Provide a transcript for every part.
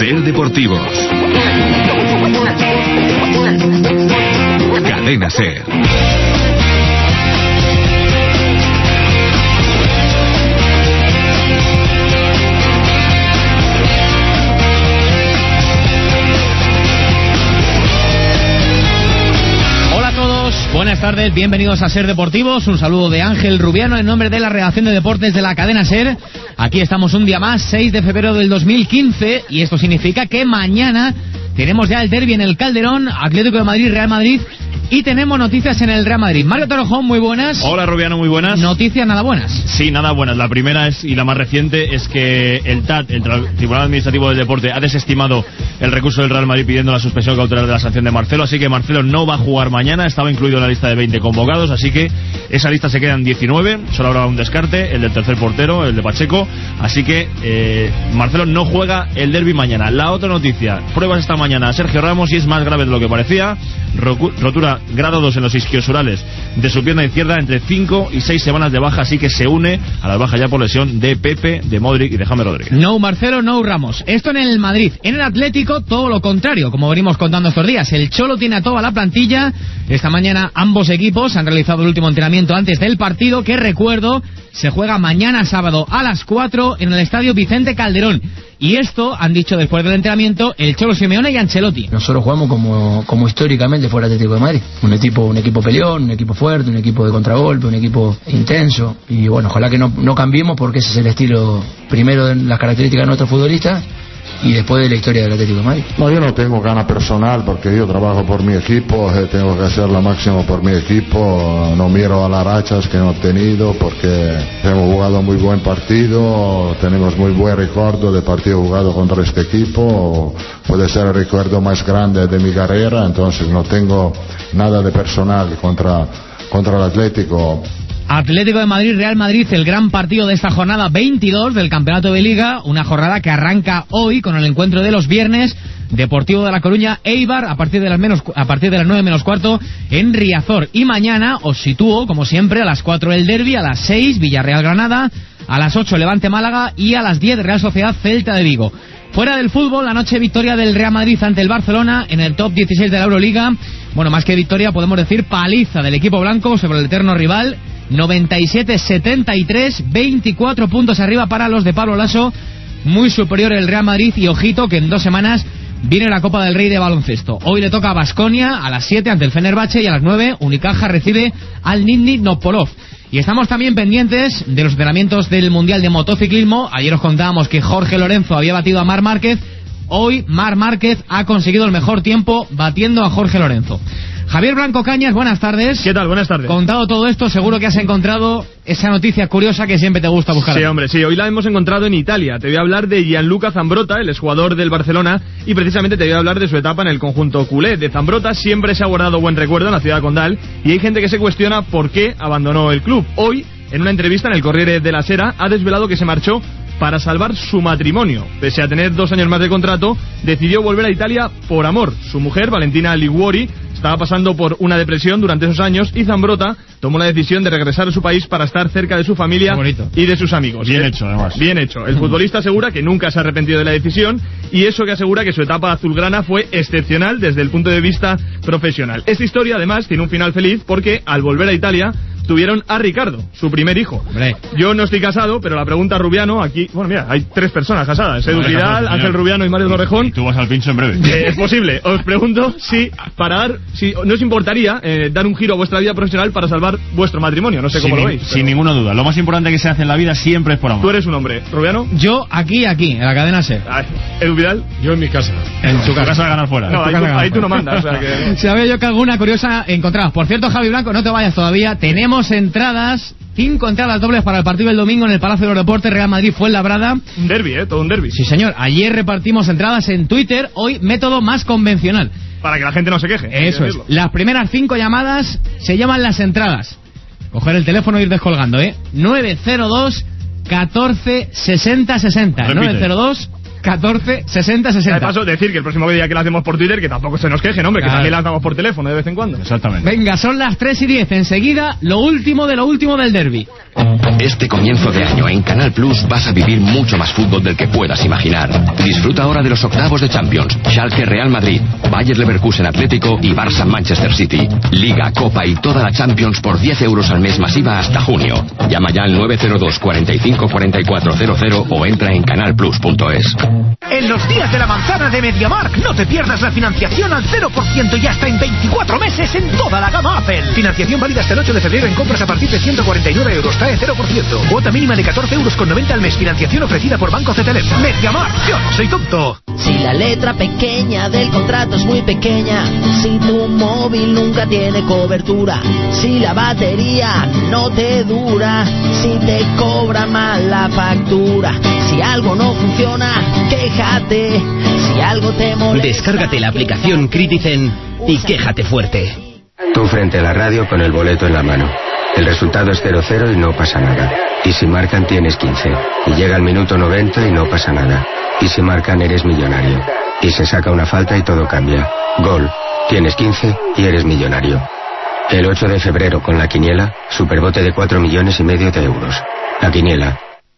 Ser Deportivos. Cadena Ser. Buenas tardes, bienvenidos a Ser Deportivos. Un saludo de Ángel Rubiano en nombre de la redacción de deportes de la cadena Ser. Aquí estamos un día más, 6 de febrero del 2015, y esto significa que mañana tenemos ya el derbi en el Calderón, Atlético de Madrid, Real Madrid, y tenemos noticias en el Real Madrid. Mario Torojón, muy buenas. Hola Rubiano, muy buenas. Noticias nada buenas. Sí, nada buenas. La primera es, y la más reciente, es que el TAD, el Tribunal Administrativo del Deporte, ha desestimado el recurso del Real Madrid pidiendo la suspensión cautelar de la sanción de Marcelo, así que Marcelo no va a jugar mañana, estaba incluido en la lista de 20 convocados, así que esa lista se queda en 19, solo habrá un descarte, el del tercer portero, el de Pacheco, así que Marcelo no juega el derbi mañana. La otra noticia, pruebas esta mañana a Sergio Ramos y es más grave de lo que parecía, rotura grado 2 en los isquiosurales de su pierna izquierda, entre 5 y 6 semanas de baja, así que se une a las bajas ya por lesión de Pepe, de Modric y de James Rodríguez. No Marcelo, no Ramos. Esto en el Madrid. En el Atlético todo lo contrario, como venimos contando estos días. El Cholo tiene a toda la plantilla. Esta mañana ambos equipos han realizado el último entrenamiento antes del partido, que recuerdo, se juega mañana sábado a las 4 en el estadio Vicente Calderón. Y esto han dicho después del entrenamiento el Cholo Simeone y Ancelotti. Nosotros jugamos como históricamente fue el Atlético de Madrid. Un equipo peleón, un equipo fuerte, un equipo de contragolpe, un equipo intenso. Y bueno, ojalá que no cambiemos, porque ese es el estilo, primero de las características de nuestros futbolistas y después de la historia del Atlético de Madrid. No, yo no tengo gana personal porque yo trabajo por mi equipo, tengo que hacer lo máximo por mi equipo, no miro a las rachas que no he tenido porque hemos jugado muy buen partido, tenemos muy buen recuerdo de partido jugado contra este equipo, puede ser el recuerdo más grande de mi carrera, entonces no tengo nada de personal contra el Atlético. Atlético de Madrid, Real Madrid, el gran partido de esta jornada 22 del Campeonato de Liga, una jornada que arranca hoy con el encuentro de los viernes, Deportivo de La Coruña, Eibar, a partir de las 9 menos cuarto en Riazor. Y mañana os sitúo, como siempre, a las 4 el derbi, a las 6 Villarreal Granada, a las 8 Levante Málaga y a las 10 Real Sociedad Celta de Vigo. Fuera del fútbol, la noche victoria del Real Madrid ante el Barcelona en el top 16 de la Euroliga. Bueno, más que victoria podemos decir paliza del equipo blanco sobre el eterno rival, 97-73, 24 puntos arriba para los de Pablo Laso, muy superior el Real Madrid, y ojito que en 2 semanas viene la Copa del Rey de baloncesto. Hoy le toca a Baskonia a las 7 ante el Fenerbahce y a las 9 Unicaja recibe al Nizhny Novgorod. Y estamos también pendientes de los entrenamientos del Mundial de Motociclismo. Ayer os contábamos que Jorge Lorenzo había batido a Marc Márquez. Hoy Marc Márquez ha conseguido el mejor tiempo batiendo a Jorge Lorenzo. Javier Blanco Cañas, buenas tardes. ¿Qué tal? Buenas tardes. Contado todo esto, seguro que has encontrado esa noticia curiosa que siempre te gusta buscar. Sí, hombre, sí. Hoy la hemos encontrado en Italia. Te voy a hablar de Gianluca Zambrotta, el exjugador del Barcelona, y precisamente te voy a hablar de su etapa en el conjunto culé. De Zambrotta siempre se ha guardado buen recuerdo en la ciudad condal, y hay gente que se cuestiona por qué abandonó el club. Hoy, en una entrevista en el Corriere della Sera, ha desvelado que se marchó para salvar su matrimonio. Pese a tener 2 años más de contrato, decidió volver a Italia por amor. Su mujer, Valentina Liguori, estaba pasando por una depresión durante esos años y Zambrotta tomó la decisión de regresar a su país para estar cerca de su familia y de sus amigos. Bien hecho, además. Bien hecho. El futbolista asegura que nunca se ha arrepentido de la decisión, y eso que asegura que su etapa azulgrana fue excepcional desde el punto de vista profesional. Esta historia, además, tiene un final feliz porque al volver a Italia tuvieron a Ricardo, su primer hijo. Hombre. Yo no estoy casado, pero la pregunta, Rubiano, aquí... Bueno, mira, hay 3 personas casadas. Edu Vidal, Ángel Rubiano y Mario Torrejón. Y tú vas al pincho en breve. Es posible. Os pregunto si no os importaría dar un giro a vuestra vida profesional para salvar vuestro matrimonio. No sé cómo lo veis. Sin ninguna duda. Lo más importante que se hace en la vida siempre es por amor. Tú eres un hombre. ¿Rubiano? Yo aquí, en la cadena SER. ¿Edu Vidal? Yo en mi casa. En tu casa de ganar fuera. No, ahí tú no mandas. O sea que... Sabía yo que alguna curiosa encontrabas. Por cierto, Javi Blanco, no te vayas todavía. Tenemos entradas, 5 entradas dobles para el partido del domingo en el Palacio de los Deportes, Real Madrid Fuenlabrada. Un derbi, todo un derbi. Sí, señor. Ayer repartimos entradas en Twitter. Hoy método más convencional. Para que la gente no se queje. Eso es. Las primeras 5 llamadas se llaman las entradas. Coger el teléfono e ir descolgando, 902 14 60 60. 902 14 60 60. De paso, decir que el próximo día que lo hacemos por Twitter, que tampoco se nos quejen, hombre, Claro. que también las damos por teléfono de vez en cuando. Exactamente. Venga, son las 3:10. Enseguida, lo último del derbi. Este comienzo de año en Canal Plus vas a vivir mucho más fútbol del que puedas imaginar. Disfruta ahora de los octavos de Champions, Schalke Real Madrid, Bayer Leverkusen Atlético y Barça Manchester City. Liga, Copa y toda la Champions por 10 euros al mes masiva hasta junio. Llama ya al 902 45 44 00 o entra en canalplus.es. En los días de la manzana de MediaMarkt no te pierdas la financiación al 0% y hasta en 24 meses en toda la gama Apple. Financiación válida hasta el 8 de febrero en compras a partir de 149 euros. Trae 0%. Cuota mínima de 14,90 euros al mes. Financiación ofrecida por Banco CTLM. MediaMarkt. Yo no soy tonto. Si la letra pequeña del contrato es muy pequeña, si tu móvil nunca tiene cobertura, si la batería no te dura, si te cobra mal la factura, si algo no funciona, quéjate, si algo te molesta. Descárgate la aplicación Critizen y quéjate fuerte. Tú frente a la radio con el boleto en la mano. El resultado es 0-0 y no pasa nada. Y si marcan tienes 15. Y llega el minuto 90 y no pasa nada. Y si marcan eres millonario. Y se saca una falta y todo cambia. Gol. Tienes 15 y eres millonario. El 8 de febrero con la quiniela, superbote de 4,5 millones de euros. La quiniela.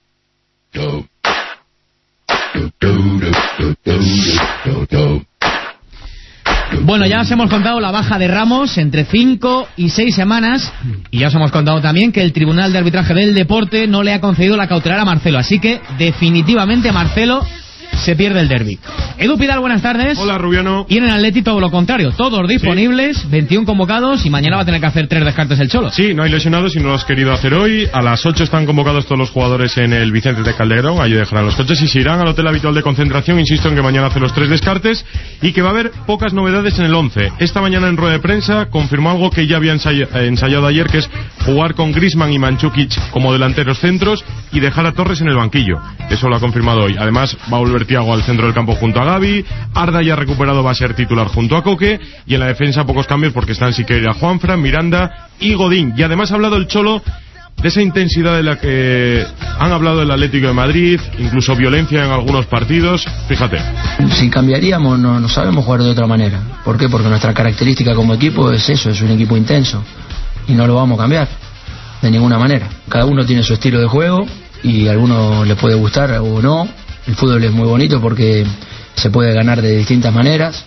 Bueno, ya os hemos contado la baja de Ramos entre 5 y 6 semanas. Y ya os hemos contado también que el Tribunal de Arbitraje del Deporte no le ha concedido la cautelar a Marcelo. Así que, definitivamente, Marcelo se pierde el derbi. Edu Pidal, buenas tardes. Hola, Rubiano. Y en el Atleti todo lo contrario, todos disponibles, sí. 21 convocados y mañana va a tener que hacer 3 descartes el Cholo. Sí, no hay lesionados y no lo has querido hacer hoy. A las 8 están convocados todos los jugadores en el Vicente de Calderón, allí dejarán los coches y se irán al hotel habitual de concentración. Insisto en que mañana hace los 3 descartes y que va a haber pocas novedades en el 11. Esta mañana en rueda de prensa confirmó algo que ya había ensayado ayer, que es jugar con Griezmann y Mandžukić como delanteros centros y dejar a Torres en el banquillo. Eso lo ha confirmado hoy. Además va a volver Thiago al centro del campo junto a Gavi. Arda ya recuperado, va a ser titular junto a Coque. Y en la defensa pocos cambios porque están Siqueira, Juanfran, Miranda y Godín. Y además ha hablado el Cholo de esa intensidad de la que han hablado el Atlético de Madrid, incluso violencia en algunos partidos. Fíjate. Si cambiaríamos, no sabemos jugar de otra manera. ¿Por qué? Porque nuestra característica como equipo es eso, es un equipo intenso. Y no lo vamos a cambiar de ninguna manera. Cada uno tiene su estilo de juego y a alguno le puede gustar o no. El fútbol es muy bonito porque se puede ganar de distintas maneras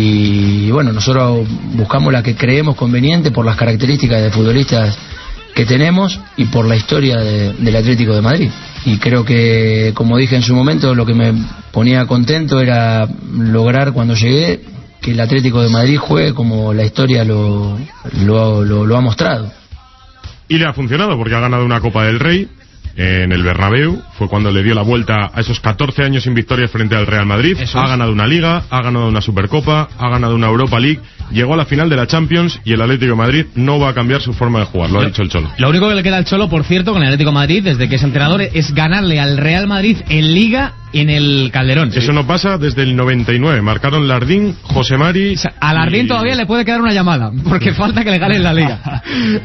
y bueno, nosotros buscamos la que creemos conveniente por las características de futbolistas que tenemos y por la historia del Atlético de Madrid. Y creo que, como dije en su momento, lo que me ponía contento era lograr cuando llegué que el Atlético de Madrid juegue como la historia lo ha mostrado. Y le ha funcionado porque ha ganado una Copa del Rey en el Bernabéu, fue cuando le dio la vuelta a esos 14 años sin victorias frente al Real Madrid. Eso ha ganado una Liga, ha ganado una Supercopa, ha ganado una Europa League, llegó a la final de la Champions y el Atlético de Madrid no va a cambiar su forma de jugar, lo ha dicho el Cholo. Lo único que le queda al Cholo, por cierto, con el Atlético de Madrid, desde que es entrenador, es ganarle al Real Madrid en Liga en el Calderón. Eso no pasa desde el 99, marcaron Lardín, José Mari... O sea, a Lardín todavía le puede quedar una llamada, porque falta que le gane en la Liga.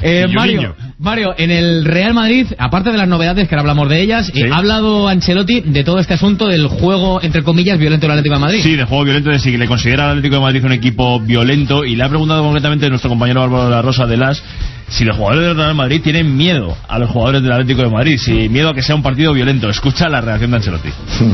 Mario, en el Real Madrid, aparte de las novedades que ahora hablamos de ellas, ¿sí? Ha hablado Ancelotti de todo este asunto del juego, entre comillas, violento del Atlético de Madrid. Sí, de juego violento, de si le considera al Atlético de Madrid un equipo violento, y le ha preguntado concretamente nuestro compañero Álvaro de la Rosa de Las si los jugadores del Real Madrid tienen miedo a los jugadores del Atlético de Madrid, si miedo a que sea un partido violento. Escucha la reacción de Ancelotti.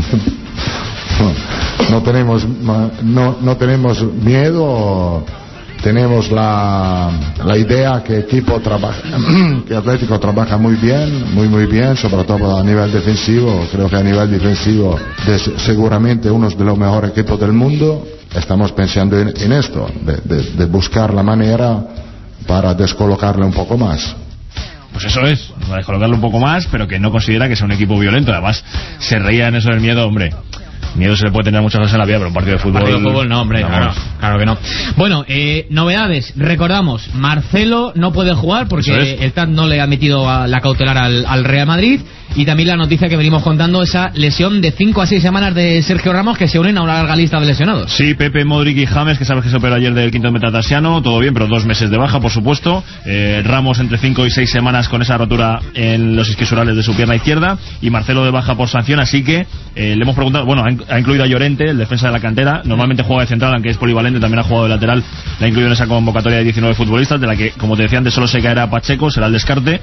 No tenemos miedo. Tenemos la idea que equipo trabaja, que Atlético trabaja muy bien, sobre todo a nivel defensivo. Creo que a nivel defensivo es seguramente uno de los mejores equipos del mundo. Estamos pensando en esto, de buscar la manera para descolocarle un poco más. Pues eso es, para descolocarle un poco más, pero que no considera que sea un equipo violento. Además, se reía en eso del miedo, hombre. Miedo se le puede tener muchas cosas en la vida, pero un partido de fútbol... no, hombre, claro que no. Bueno, novedades, recordamos, Marcelo no puede jugar porque el TAT no le ha metido la cautelar al Real Madrid, y también la noticia que venimos contando, esa lesión de 5 a 6 semanas de Sergio Ramos, que se unen a una larga lista de lesionados. Sí, Pepe, Modric y James, que sabes que se operó ayer del quinto metatarsiano, todo bien, pero 2 meses de baja, por supuesto. Ramos entre 5 y 6 semanas con esa rotura en los isquiosurales de su pierna izquierda, y Marcelo de baja por sanción, así que le hemos preguntado, bueno, ha incluido a Llorente, el defensa de la cantera. Normalmente juega de central, aunque es polivalente, también ha jugado de lateral. La ha incluido en esa convocatoria de 19 futbolistas, de la que, como te decía antes, solo se caerá Pacheco, será el descarte,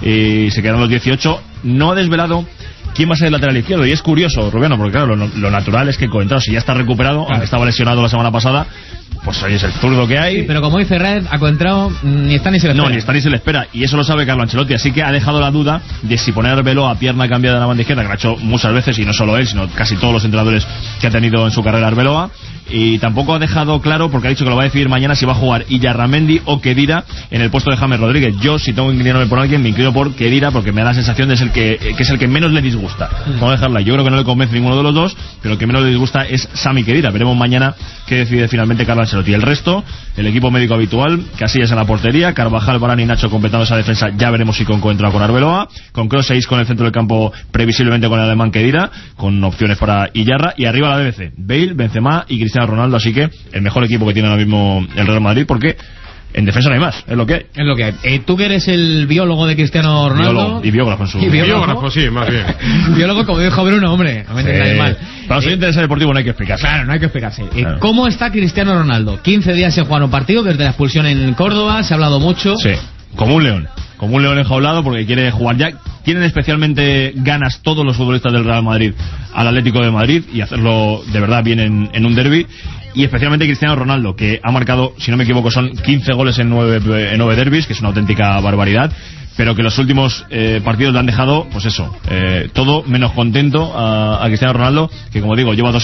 y se quedarán los 18. No ha desvelado quién va a ser el lateral izquierdo, y es curioso, Rubiano, porque claro, lo natural es que Coentrao, si ya está recuperado, aunque estaba lesionado la semana pasada, pues ahí es el zurdo que hay. Sí, pero como dice Red, a Coentrao ni está ni se le espera. No, ni está ni se le espera, y eso lo sabe Carlo Ancelotti, así que ha dejado la duda de si poner Arbeloa a pierna cambiada de la banda izquierda, que lo ha hecho muchas veces, y no solo él, sino casi todos los entrenadores que ha tenido en su carrera Arbeloa. Y tampoco ha dejado claro, porque ha dicho que lo va a decidir mañana, si va a jugar Illarramendi o Khedira en el puesto de James Rodríguez. Yo, si tengo que inclinarme por alguien, me inclino por Khedira, porque me da la sensación de que es el que menos le disgusta. Vamos a dejarla, yo creo que no le convence ninguno de los dos, pero el que menos le disgusta es Sami Khedira. Veremos mañana qué decide finalmente Carlo Ancelotti. El resto, el equipo médico habitual, Casillas en la portería, Carvajal, Varane y Nacho completando esa defensa. Ya veremos si con Coentrao con Arbeloa, con Kroos 6 con el centro del campo, previsiblemente con el alemán Khedira, con opciones para Illarra, y arriba la BBC, Bale, Benzema y Cristiano Ronaldo. Así que el mejor equipo que tiene ahora mismo el Real Madrid, porque en defensa no hay más, es lo que hay. Es lo que hay. Tú que eres el biólogo de Cristiano Ronaldo. Biólogo y biógrafo en su... Biógrafo, sí, más bien. Biólogo, como dijo Bruno, hombre. No me entendáis mal. Para los oyentes de ese deportivo no hay que explicarse. Claro, no hay que explicarse. Claro. ¿Cómo está Cristiano Ronaldo? 15 días sin jugar un partido desde la expulsión en Córdoba, se ha hablado mucho. Sí, como un león enjaulado, porque quiere jugar ya. Tienen especialmente ganas todos los futbolistas del Real Madrid al Atlético de Madrid, y hacerlo de verdad bien en un derbi. Y especialmente Cristiano Ronaldo, que ha marcado, si no me equivoco, son 15 goles en 9 derbis, que es una auténtica barbaridad, pero que los últimos partidos le han dejado, pues eso, todo menos contento a Cristiano Ronaldo, que como digo, lleva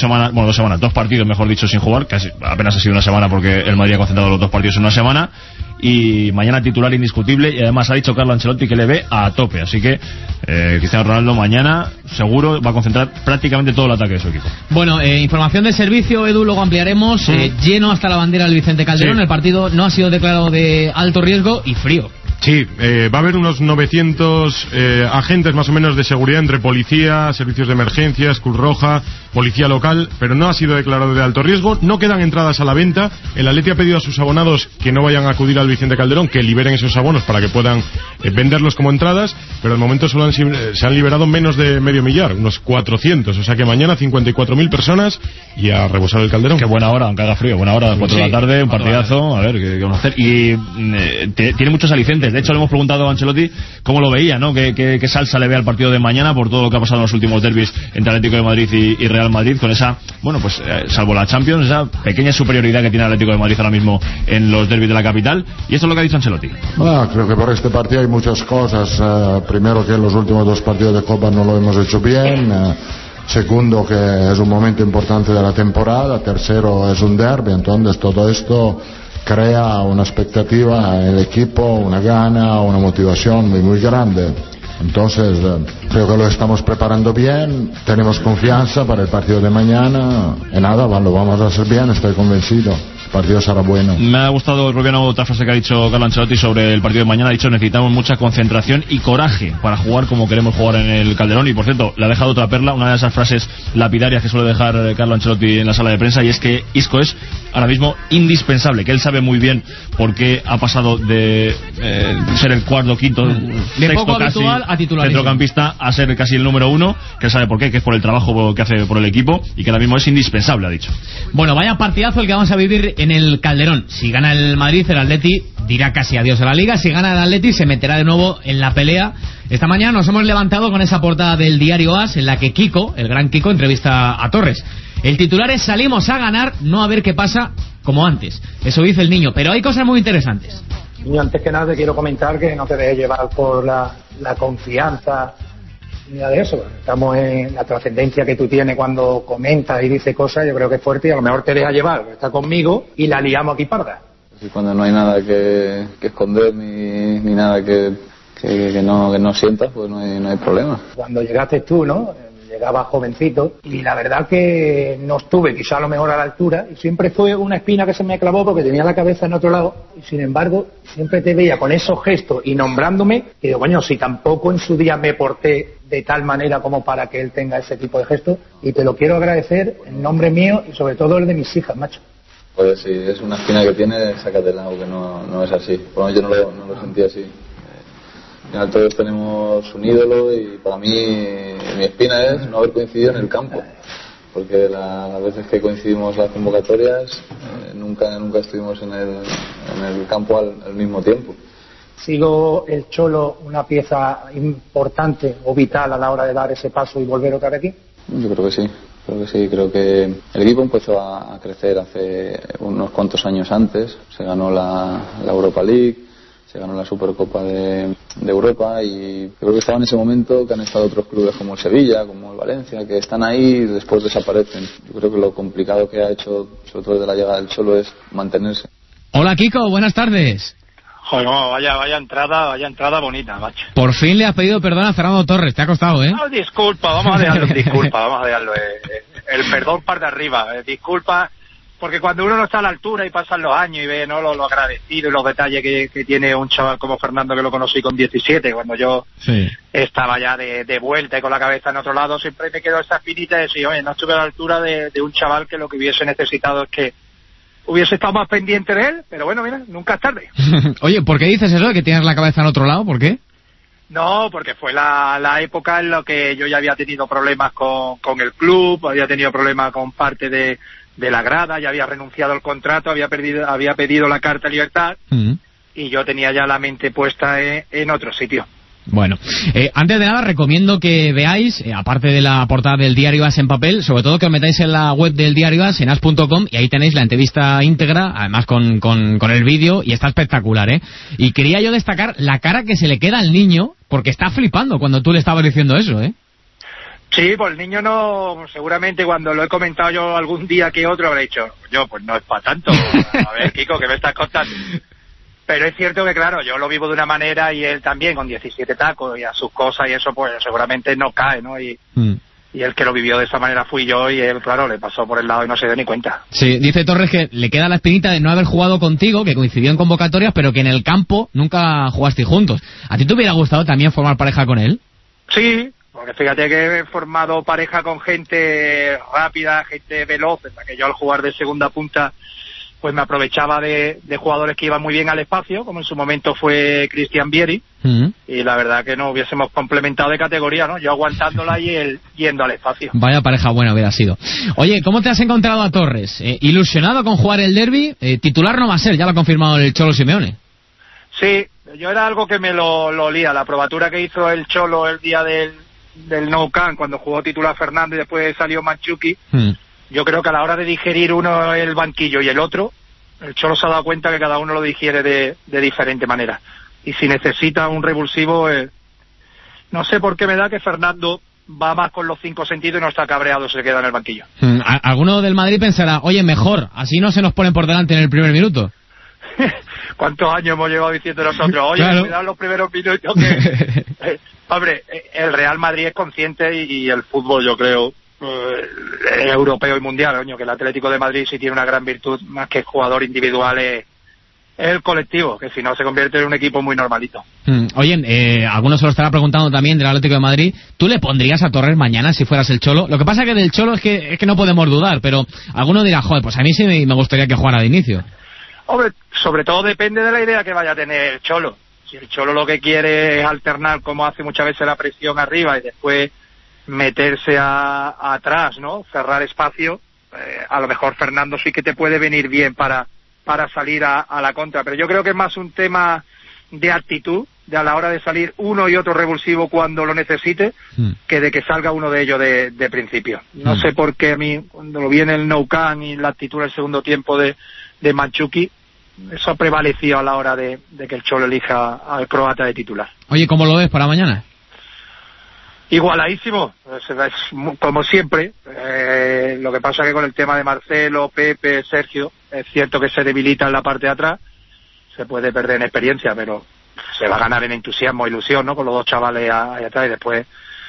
2 partidos, mejor dicho, sin jugar, casi apenas ha sido una semana, porque el Madrid ha concentrado los 2 partidos en una semana, y mañana titular indiscutible, y además ha dicho Carlo Ancelotti que le ve a tope, así que Cristiano Ronaldo mañana seguro va a concentrar prácticamente todo el ataque de su equipo. Bueno, información de servicio, Edu, luego ampliaremos. Lleno hasta la bandera del Vicente Calderón. Sí. El partido no ha sido declarado de alto riesgo y frío. Sí, va a haber unos 900 agentes más o menos de seguridad entre policía, servicios de emergencias, Cruz Roja, policía local, pero no ha sido declarado de alto riesgo. No quedan entradas a la venta. El Atleti ha pedido a sus abonados que no vayan a acudir al Vicente Calderón, que liberen esos abonos para que puedan venderlos como entradas, pero de momento solo se han liberado menos de medio millar, unos 400, o sea que mañana 54.000 personas y a rebosar el Calderón. Qué buena hora, aunque haga frío, buena hora, 4 de la tarde, un partidazo, a ver qué vamos a hacer. Y tiene muchos alicientes. De hecho, le hemos preguntado a Ancelotti cómo lo veía, ¿no? ¿Qué salsa le ve al partido de mañana por todo lo que ha pasado en los últimos derbis entre Atlético de Madrid y Real Madrid, con esa, bueno, pues salvo la Champions, esa pequeña superioridad que tiene el Atlético de Madrid ahora mismo en los derbis de la capital. Y esto es lo que ha dicho Ancelotti. Bueno, creo que por este partido hay muchas cosas. Primero, que los últimos 2 partidos de Copa no lo hemos hecho bien. Segundo, que es un momento importante de la temporada. Tercero, es un derbi. Entonces todo esto crea una expectativa en el equipo, una gana, una motivación muy muy grande. Entonces creo que lo estamos preparando bien, tenemos confianza para el partido de mañana, y nada, lo vamos a hacer bien, estoy convencido. El partido será bueno. Me ha gustado, Rubiano, otra frase que ha dicho Carlo Ancelotti sobre el partido de mañana. Ha dicho: necesitamos mucha concentración y coraje para jugar como queremos jugar en el Calderón. Y por cierto, le ha dejado otra perla, una de esas frases lapidarias que suele dejar Carlo Ancelotti en la sala de prensa, y es que Isco es ahora mismo indispensable, que él sabe muy bien por qué ha pasado de ser el cuarto, quinto, sexto casi a titularísimo centrocampista a ser casi el número 1, que él sabe por qué, que es por el trabajo que hace por el equipo, y que ahora mismo es indispensable, ha dicho. Bueno, vaya partidazo el que vamos a vivir en el Calderón. Si gana el Madrid, el Atleti dirá casi adiós a la Liga. Si gana el Atleti, se meterá de nuevo en la pelea. Esta mañana nos hemos levantado con esa portada del diario AS, en la que Kiko, el gran Kiko, entrevista a Torres. El titular es: salimos a ganar, no a ver qué pasa como antes. Eso dice el niño, pero hay cosas muy interesantes. Niño, antes que nada te quiero comentar que no te dejes llevar por la confianza ni nada de eso. Estamos en la trascendencia que tú tienes cuando comentas y dices cosas, yo creo que es fuerte, y a lo mejor te deja llevar, está conmigo y la liamos aquí parda. Y cuando no hay nada que esconder ni nada que no sientas, pues no hay problema. Cuando llegaste tú, ¿no? Llegaba jovencito y la verdad que no estuve quizá a lo mejor a la altura, y siempre fue una espina que se me clavó porque tenía la cabeza en otro lado, y sin embargo siempre te veía con esos gestos y nombrándome, y digo, coño, si tampoco en su día me porté de tal manera como para que él tenga ese tipo de gestos, y te lo quiero agradecer en nombre mío y sobre todo el de mis hijas, macho. Pues si es una espina que tiene, sácatela, porque no es así, por lo menos yo no lo sentí así. Al final todos tenemos un ídolo, y para mí mi espina es no haber coincidido en el campo. porque las veces que coincidimos las convocatorias nunca estuvimos en el campo al mismo tiempo. ¿Sigo el Cholo una pieza importante o vital a la hora de dar ese paso y volver otra vez aquí? Yo creo que sí. Creo que el equipo empezó a crecer hace unos cuantos años antes. Se ganó la Europa League, se ganó la Supercopa de Europa, y creo que estaba en ese momento que han estado otros clubes como el Sevilla, como el Valencia, que están ahí y después desaparecen. Yo creo que lo complicado que ha hecho, sobre todo desde la llegada del Cholo, es mantenerse. Hola Kiko, buenas tardes. Joder, no, vaya entrada bonita, macho. Por fin le has pedido perdón a Fernando Torres, te ha costado, ¿eh? No, disculpa, vamos a dejarlo en disculpa, vamos a dejarlo. El perdón parte de arriba, disculpa, porque cuando uno no está a la altura y pasan los años y ve, ¿no?, lo agradecido y los detalles que tiene un chaval como Fernando, que lo conocí con 17, cuando yo estaba ya de vuelta y con la cabeza en otro lado, siempre me quedó esa espinita de decir, oye, no estuve a la altura de un chaval que lo que hubiese necesitado es que hubiese estado más pendiente de él, pero bueno, mira, nunca es tarde. Oye, ¿por qué dices eso de que tienes la cabeza en otro lado? ¿Por qué? No, porque fue la época en la que yo ya había tenido problemas con el club, había tenido problemas con parte de la grada, ya había renunciado al contrato, había pedido la carta de libertad, y yo tenía ya la mente puesta en otro sitio. Bueno, antes de nada recomiendo que veáis, aparte de la portada del Diario AS en papel, sobre todo que os metáis en la web del Diario AS, en as.com, y ahí tenéis la entrevista íntegra, además con el vídeo, y está espectacular, ¿eh? Y quería yo destacar la cara que se le queda al niño, porque está flipando cuando tú le estabas diciendo eso, ¿eh? Sí, pues el niño no, seguramente cuando lo he comentado yo algún día que otro habrá dicho, yo, pues no es para tanto, a ver, Kiko, ¿qué me estás contando? Pero es cierto que, claro, yo lo vivo de una manera y él también, con 17 tacos y a sus cosas y eso, pues seguramente no cae, ¿no? Y el que lo vivió de esa manera fui yo, y él, claro, le pasó por el lado y no se dio ni cuenta. Sí, dice Torres que le queda la espinita de no haber jugado contigo, que coincidió en convocatorias, pero que en el campo nunca jugasteis juntos. ¿A ti te hubiera gustado también formar pareja con él? Sí, porque fíjate que he formado pareja con gente rápida, gente veloz, en la que yo al jugar de segunda punta pues me aprovechaba de jugadores que iban muy bien al espacio, como en su momento fue Cristian Vieri, y la verdad que nos hubiésemos complementado de categoría, ¿no? Yo aguantándola y él yendo al espacio. Vaya pareja buena hubiera sido. Oye, ¿cómo te has encontrado a Torres? ¿Ilusionado con jugar el derbi? Titular no va a ser, ya lo ha confirmado el Cholo Simeone. Sí, yo era algo que me lo olía, la probatura que hizo el Cholo el día del Nou Camp, cuando jugó titular Fernando y después salió Mandzukic. Yo creo que a la hora de digerir uno el banquillo y el otro, el Cholo se ha dado cuenta que cada uno lo digiere de diferente manera. Y si necesita un revulsivo, no sé por qué me da que Fernando va más con los 5 sentidos y no está cabreado, se queda en el banquillo. Alguno del Madrid pensará, oye, mejor, así no se nos ponen por delante en el primer minuto. ¿Cuántos años hemos llevado diciendo nosotros? Oye, claro, cuidado los primeros minutos que... hombre, el Real Madrid es consciente y el fútbol, yo creo, europeo y mundial, coño, que el Atlético de Madrid sí tiene una gran virtud, más que jugador individual, es el colectivo, que si no se convierte en un equipo muy normalito. Oye, algunos se lo estará preguntando también del Atlético de Madrid, ¿tú le pondrías a Torres mañana si fueras el Cholo? Lo que pasa que del Cholo es que no podemos dudar, pero alguno dirá, joder, pues a mí sí me gustaría que jugara de inicio. Hombre, sobre todo depende de la idea que vaya a tener el Cholo. Si el Cholo lo que quiere es alternar, como hace muchas veces, la presión arriba y después meterse atrás, ¿no? Cerrar espacio, a lo mejor Fernando sí que te puede venir bien para salir a la contra, pero yo creo que es más un tema de actitud, de a la hora de salir uno y otro revulsivo cuando lo necesite, que de que salga uno de ellos de principio. No sé por qué a mí, cuando lo vi en el Nou Camp y la actitud del segundo tiempo de Mandzukic, eso prevaleció a la hora de que el Cholo elija al croata de titular. Oye, ¿cómo lo ves para mañana? Igualadísimo, es como siempre. Lo que pasa que con el tema de Marcelo, Pepe, Sergio, es cierto que se debilita en la parte de atrás, se puede perder en experiencia, pero se va a ganar en entusiasmo e ilusión, ¿no? Con los dos chavales ahí atrás, y después,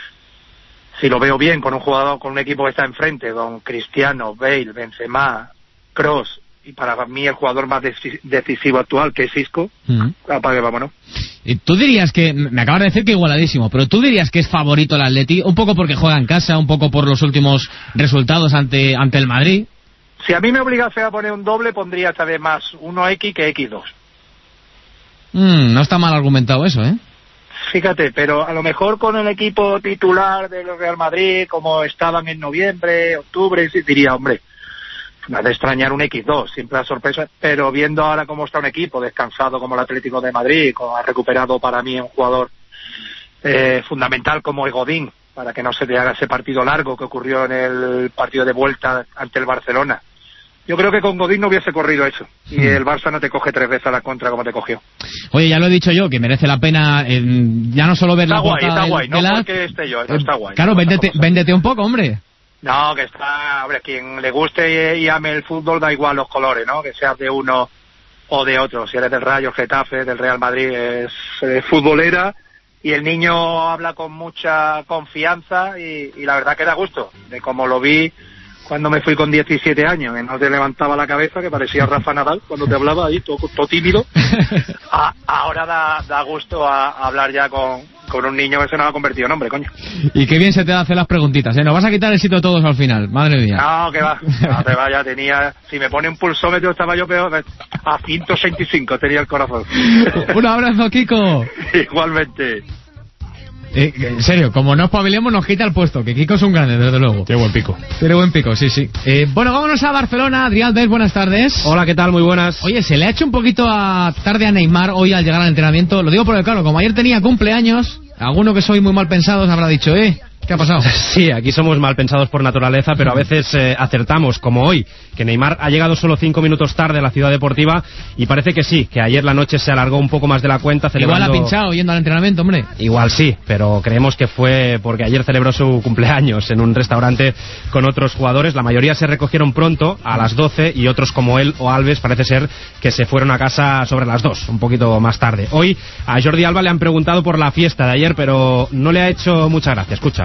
si lo veo bien con un jugador, con un equipo que está enfrente, con Cristiano, Bale, Benzema, Kroos, y para mí el jugador más decisivo actual, que es Isco, apague, vámonos. ¿Y tú dirías que, me acabas de decir que igualadísimo, pero tú dirías que es favorito el Atleti, un poco porque juega en casa, un poco por los últimos resultados ante el Madrid? Si a mí me obligase a poner un doble, pondría esta vez más 1X que X2. No está mal argumentado eso, ¿eh? Fíjate, pero a lo mejor con el equipo titular del Real Madrid, como estaban en noviembre, octubre, sí diría, hombre, me ha de extrañar un X2, siempre la sorpresa, pero viendo ahora cómo está un equipo descansado como el Atlético de Madrid, como ha recuperado para mí un jugador fundamental como Godín, para que no se te haga ese partido largo que ocurrió en el partido de vuelta ante el Barcelona. Yo creo que con Godín no hubiese corrido eso. Y el Barça no te coge 3 veces a la contra como te cogió. Oye, ya lo he dicho yo, que merece la pena ya no solo ver está la guay, portada está guay, no la... porque esté yo, está guay. Claro, véndete un poco, hombre. No, que está, hombre, quien le guste y ame el fútbol da igual los colores, ¿no? Que seas de uno o de otro. Si eres del Rayo, Getafe, del Real Madrid, es futbolera. Y el niño habla con mucha confianza y la verdad que da gusto. De como lo vi cuando me fui con 17 años, que no te levantaba la cabeza, que parecía Rafa Nadal cuando te hablaba ahí, todo tímido. Ahora da gusto a hablar ya con un niño que se nos ha convertido en hombre, coño. Y qué bien se te hacer las preguntitas, ¿eh? Nos vas a quitar el sitio a todos al final, madre mía. No, que va, no te vaya, si me pone un pulsómetro estaba yo peor, a 165 tenía el corazón. Un abrazo, Kiko. Igualmente. En serio, como no espabilemos nos quita el puesto, que Kiko es un grande, desde luego. Qué buen pico. Tiene buen pico, sí. Bueno, vámonos a Barcelona. Adrián Des, buenas tardes. Hola, ¿qué tal? Muy buenas. Oye, se le ha hecho un poquito tarde a Neymar hoy al llegar al entrenamiento. Lo digo porque, claro, como ayer tenía cumpleaños, alguno que soy muy mal pensados habrá dicho, ¿qué ha pasado? Sí, aquí somos mal pensados por naturaleza, pero a veces acertamos, como hoy, que Neymar ha llegado solo 5 minutos tarde a la ciudad deportiva y parece que sí, que ayer la noche se alargó un poco más de la cuenta celebrando... Igual ha pinchado yendo al entrenamiento, hombre. Igual sí, pero creemos que fue porque ayer celebró su cumpleaños en un restaurante con otros jugadores. La mayoría se recogieron pronto, a las 12, y otros como él o Alves parece ser que se fueron a casa sobre las 2, un poquito más tarde. Hoy a Jordi Alba le han preguntado por la fiesta de ayer, pero no le ha hecho mucha gracia. Escucha.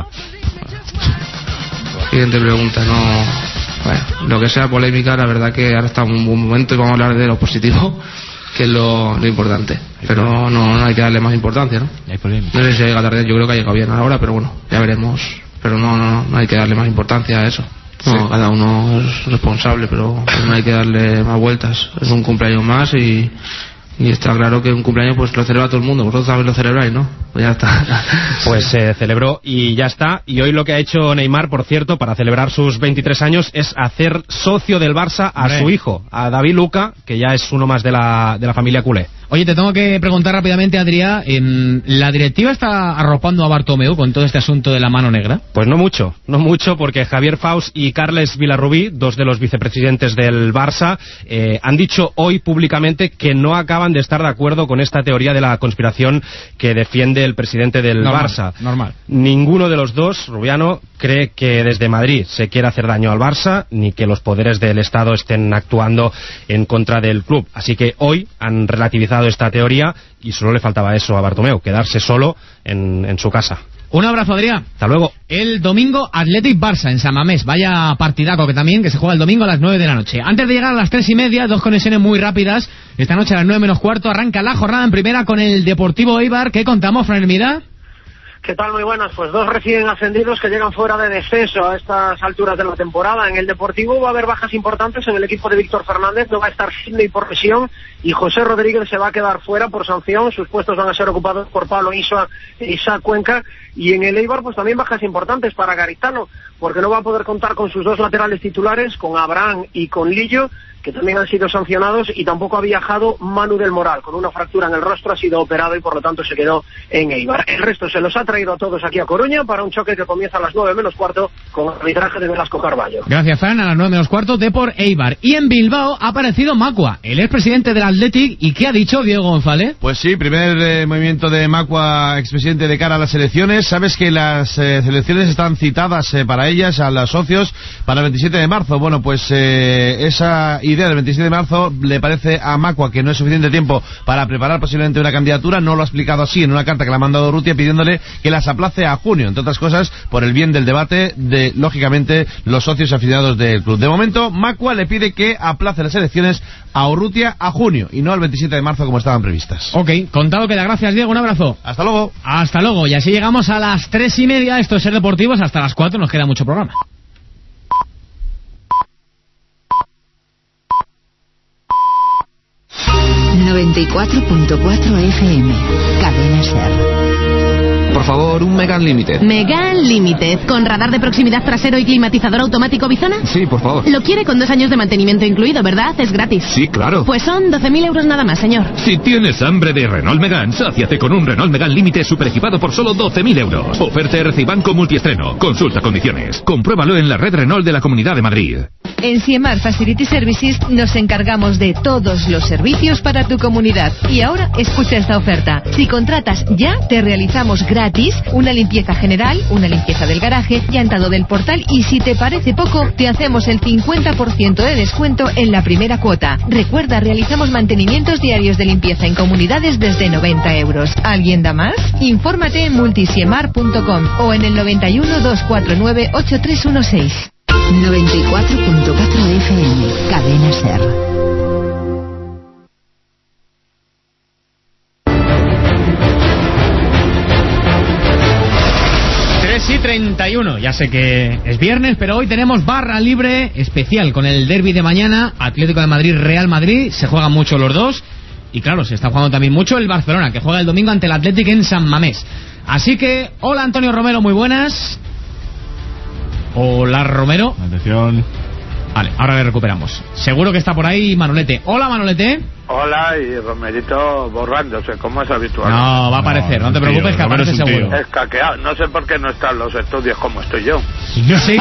Siguiente pregunta, bueno, lo que sea polémica, la verdad que ahora está en un buen momento y vamos a hablar de lo positivo, que es lo importante, pero no hay que darle más importancia, ¿no? No sé si llega tarde, yo creo que ha llegado bien ahora, pero bueno, ya veremos, pero no hay que darle más importancia a eso. No, cada uno es responsable, pero no hay que darle más vueltas. Es un cumpleaños más y está claro que un cumpleaños pues lo celebra todo el mundo. Vosotros también lo celebráis, ¿no? Pues ya está. Pues se celebró y ya está. Y hoy lo que ha hecho Neymar, por cierto, para celebrar sus 23 años es hacer socio del Barça a su hijo, a David Luca, que ya es uno más de la familia culé. Oye, te tengo que preguntar rápidamente, Adrián, ¿la directiva está arropando a Bartomeu con todo este asunto de la mano negra? Pues no mucho, porque Javier Faus y Carles Vilarrubí, dos de los vicepresidentes del Barça, han dicho hoy públicamente que no acaban de estar de acuerdo con esta teoría de la conspiración que defiende el presidente del Barça. Normal. Ninguno de los dos, Rubiano, cree que desde Madrid se quiera hacer daño al Barça, ni que los poderes del Estado estén actuando en contra del club. Así que hoy han relativizado esta teoría y solo le faltaba eso a Bartomeu, quedarse solo en su casa. Un abrazo, Adrián. Hasta luego. El domingo, Athletic Barça en San Mamés. Vaya partidaco que se juega el domingo a las 9 de la noche. Antes de llegar a las 3:30, dos conexiones muy rápidas. Esta noche a las 9 menos cuarto arranca la jornada en primera con el Deportivo Eibar. ¿Qué contamos, Fran Hermida? ¿Qué tal? Muy buenas. Pues dos recién ascendidos que llegan fuera de descenso a estas alturas de la temporada. En el Deportivo va a haber bajas importantes en el equipo de Víctor Fernández. No va a estar Sidney por lesión y José Rodríguez se va a quedar fuera por sanción. Sus puestos van a ser ocupados por Pablo Isua e Isaac Cuenca. Y en el Eibar pues también bajas importantes para Garitano, porque no va a poder contar con sus dos laterales titulares, con Abraham y con Lillo, que también han sido sancionados, y tampoco ha viajado Manu del Moral, con una fractura en el rostro, ha sido operado y por lo tanto se quedó en Eibar. El resto se los ha traído a todos aquí a Coruña para un choque que comienza a las 9 menos cuarto con arbitraje de Velasco Carballo. Gracias, Fran. A las 9 menos cuarto, Depor Eibar. Y en Bilbao ha aparecido Macua, el expresidente del Athletic. ¿Y qué ha dicho Diego González? Pues sí, primer movimiento de Macua, expresidente, de cara a las elecciones. Sabes que las elecciones están citadas para ellas, a los socios, para el 27 de marzo. Bueno, pues esa idea del 27 de marzo le parece a Macua que no es suficiente tiempo para preparar posiblemente una candidatura. No lo ha explicado así en una carta que le ha mandado Urrutia pidiéndole que las aplace a junio, entre otras cosas por el bien del debate de, lógicamente, los socios afiliados del club. De momento, Macua le pide que aplace las elecciones a Urrutia a junio y no al 27 de marzo como estaban previstas. Ok, contado queda. Gracias, Diego. Un abrazo. Hasta luego. Hasta luego. Y así llegamos a las 3:30. Esto es Ser Deportivos. Hasta las 4 nos queda mucho programa. ...94.4 FM... Cadena Ser. favor, un Megane Limited. Megane Limited, con radar de proximidad trasero y climatizador automático Bizona. Sí, por favor. Lo quiere con 2 años de mantenimiento incluido, ¿verdad? Es gratis. Sí, claro. Pues son 12.000 euros nada más, señor. Si tienes hambre de Renault Megane, sáciate con un Renault Megane Limited superequipado por solo 12.000 euros. Oferta RC Banco multiestreno. Consulta condiciones. Compruébalo en la red Renault de la Comunidad de Madrid. En Siemar Facility Services nos encargamos de todos los servicios para tu comunidad. Y ahora escucha esta oferta. Si contratas ya, te realizamos gratis una limpieza general, una limpieza del garaje, llantado del portal y si te parece poco, te hacemos el 50% de descuento en la primera cuota. Recuerda, realizamos mantenimientos diarios de limpieza en comunidades desde 90 euros. ¿Alguien da más? Infórmate en multisiemar.com o en el 91 249 8316. 94.4 FM, Cadena SER. Sí, 31. Ya sé que es viernes, pero hoy tenemos barra libre especial con el derbi de mañana, Atlético de Madrid, Real Madrid. Se juegan mucho los dos. Y claro, se está jugando también mucho el Barcelona, que juega el domingo ante el Athletic en San Mamés. Así que, hola Antonio Romero, muy buenas. Hola Romero. Atención. Vale, ahora le recuperamos. Seguro que está por ahí Manolete. Hola Manolete. Hola, y Romerito borrándose, como es habitual. No, va a aparecer, no te preocupes, que aparece seguro. Es caqueado, no sé por qué no están los estudios como estoy yo. Sí.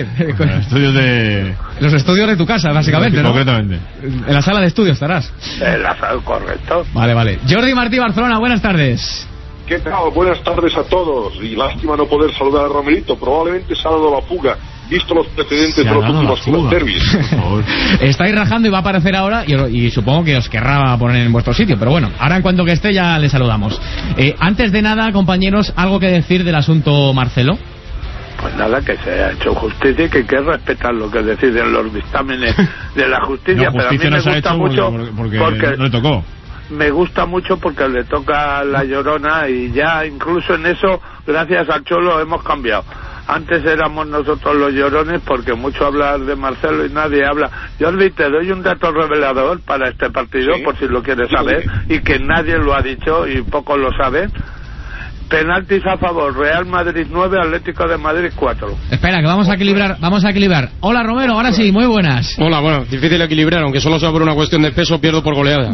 Los estudios de tu casa, básicamente, ¿no? Concretamente. En la sala de estudios estarás. En la sala, correcto. Vale. Jordi Martí, Barcelona, buenas tardes. ¿Qué tal? Buenas tardes a todos. Y lástima no poder saludar a Romerito. Probablemente se ha dado la fuga, visto los precedentes de los últimos derbis. Estáis rajando y va a aparecer ahora y supongo que os querrá poner en vuestro sitio, pero bueno, ahora en cuanto que esté ya le saludamos. Antes de nada, compañeros, ¿algo que decir del asunto Marcelo? Pues nada, que se ha hecho justicia y que hay que respetar lo que deciden los dictámenes de la justicia. No, justicia pero a mí me gusta mucho porque no le tocó. Me gusta mucho porque le toca la Llorona y ya incluso en eso, gracias al Cholo, hemos cambiado. Antes éramos nosotros los llorones porque mucho hablar de Marcelo y nadie habla. Jordi, te doy un dato revelador para este partido, por si lo quieres saber, y que nadie lo ha dicho y pocos lo saben. Penaltis a favor, Real Madrid 9, Atlético de Madrid 4. Espera, que vamos a equilibrar. Hola Romero, ahora sí, muy buenas. Hola, bueno, difícil equilibrar, aunque solo sea por una cuestión de peso, pierdo por goleada.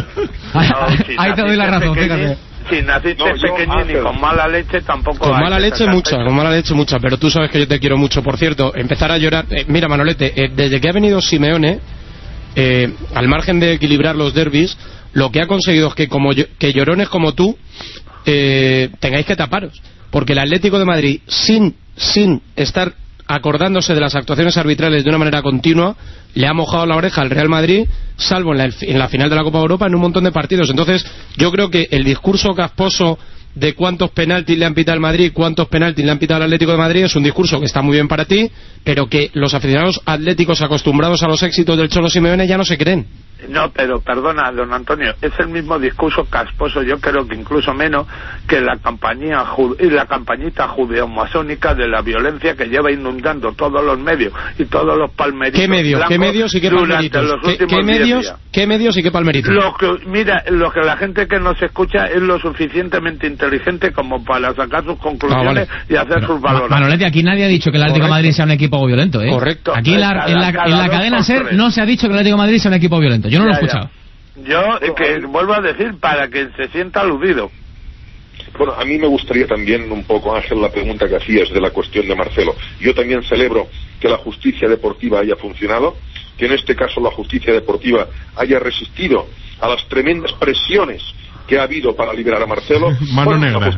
Ahí te doy la razón, fíjate. Si naciste pequeñín y con mala leche tampoco. Con mala leche mucha, pero tú sabes que yo te quiero mucho. Por cierto, empezar a llorar. Mira, Manolete, desde que ha venido Simeone, al margen de equilibrar los derbis, lo que ha conseguido es que que llorones como tú tengáis que taparos, porque el Atlético de Madrid, sin estar acordándose de las actuaciones arbitrales de una manera continua, le ha mojado la oreja al Real Madrid, salvo en la final de la Copa Europa, en un montón de partidos. Entonces yo creo que el discurso casposo de cuántos penaltis le han pitado al Madrid, cuántos penaltis le han pitado al Atlético de Madrid, es un discurso que está muy bien para ti, pero que los aficionados atléticos acostumbrados a los éxitos del Cholo Simeone ya no se creen. No, pero perdona, don Antonio, es el mismo discurso casposo, yo creo que incluso menos que la campañita judeo-masónica de la violencia que lleva inundando todos los medios y todos los palmeritos. ¿Qué medios y qué palmeritos? ¿Qué medios y qué palmeritos? Lo que la gente que nos escucha es lo suficientemente inteligente como para sacar sus conclusiones y hacer sus valoraciones. Manolete, aquí nadie ha dicho que el Atlético de Madrid sea un equipo violento, ¿eh? Correcto. Aquí en la cadena SER no se ha dicho que el Atlético de Madrid sea un equipo violento. Yo no lo he escuchado. Que vuelvo a decir para que se sienta aludido. Bueno, a mí me gustaría también un poco, Ángel, la pregunta que hacías de la cuestión de Marcelo. Yo también celebro que la justicia deportiva haya funcionado, que en este caso la justicia deportiva haya resistido a las tremendas presiones que ha habido para liberar a Marcelo. Mano negra.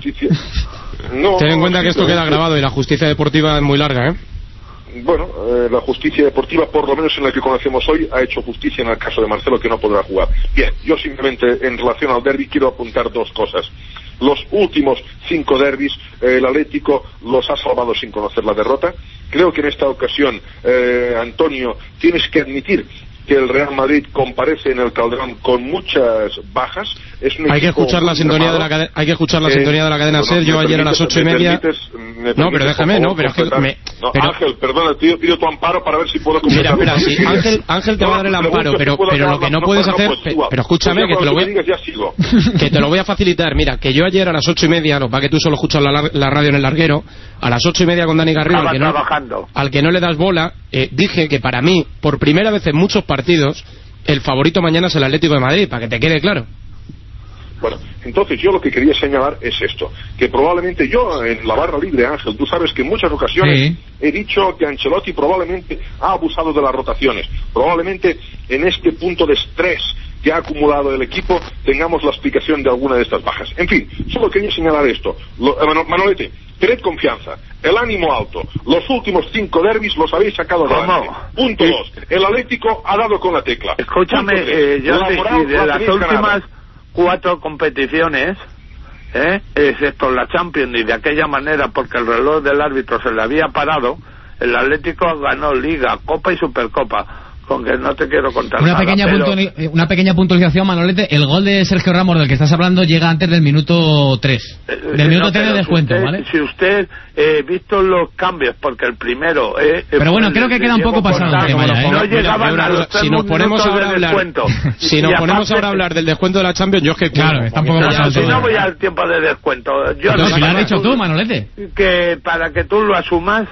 Ten en cuenta que esto queda grabado y la justicia deportiva es muy larga, ¿eh? Bueno, la justicia deportiva, por lo menos en la que conocemos hoy, ha hecho justicia en el caso de Marcelo, que no podrá jugar. Bien, yo simplemente en relación al derbi quiero apuntar dos cosas. Los últimos 5 derbis, el Atlético los ha salvado sin conocer la derrota. Creo que en esta ocasión, Antonio, tienes que admitir que el Real Madrid comparece en el Calderón con muchas bajas. Es un hay que equipo escuchar la sintonía de la cadena, hay que escuchar la sintonía de la cadena SER. Yo ayer a las 8:30. No, pero déjame, no, pero es que Ángel, perdona, pido tu amparo para ver si puedo completar. Mira, sí, Ángel te va a dar el amparo, pero lo que no puedes hacer, pero escúchame, que te lo voy a facilitar. Mira, que yo ayer a las 8:30, lo para que tú solo escuchas la radio en el larguero, a las 8:30 con Dani Garrido, al que no le das bola, dije que para mí, por primera vez en muchos partidos, el favorito mañana es el Atlético de Madrid, para que te quede claro. Bueno, entonces yo lo que quería señalar es esto, que probablemente yo en la barra libre, Ángel, tú sabes que en muchas ocasiones he dicho que Ancelotti probablemente ha abusado de las rotaciones, probablemente en este punto de estrés que ha acumulado el equipo tengamos la explicación de alguna de estas bajas. En fin, solo quería señalar esto. Manolete, tened confianza, el ánimo alto, los últimos 5 derbis los habéis sacado adelante. Punto 2, el Atlético ha dado con la tecla. Escúchame, yo de las últimas 4 competiciones, excepto la Champions, y de aquella manera porque el reloj del árbitro se le había parado, el Atlético ganó Liga, Copa y Supercopa. Con que no te quiero contar una pequeña puntualización, Manolete. El gol de Sergio Ramos del que estás hablando llega antes del minuto 3. Del minuto 3 de descuento, ¿vale? Si usted visto los cambios, porque el primero... pero bueno, creo que queda un poco pasado el tema ya, no llegaban a los 3 minutos de descuento. Si nos ponemos ahora a hablar del descuento de la Champions, yo es que... Claro, está un poco pasado. Si no voy al tiempo de descuento. Si lo has dicho tú, Manolete. Que para que tú lo asumas,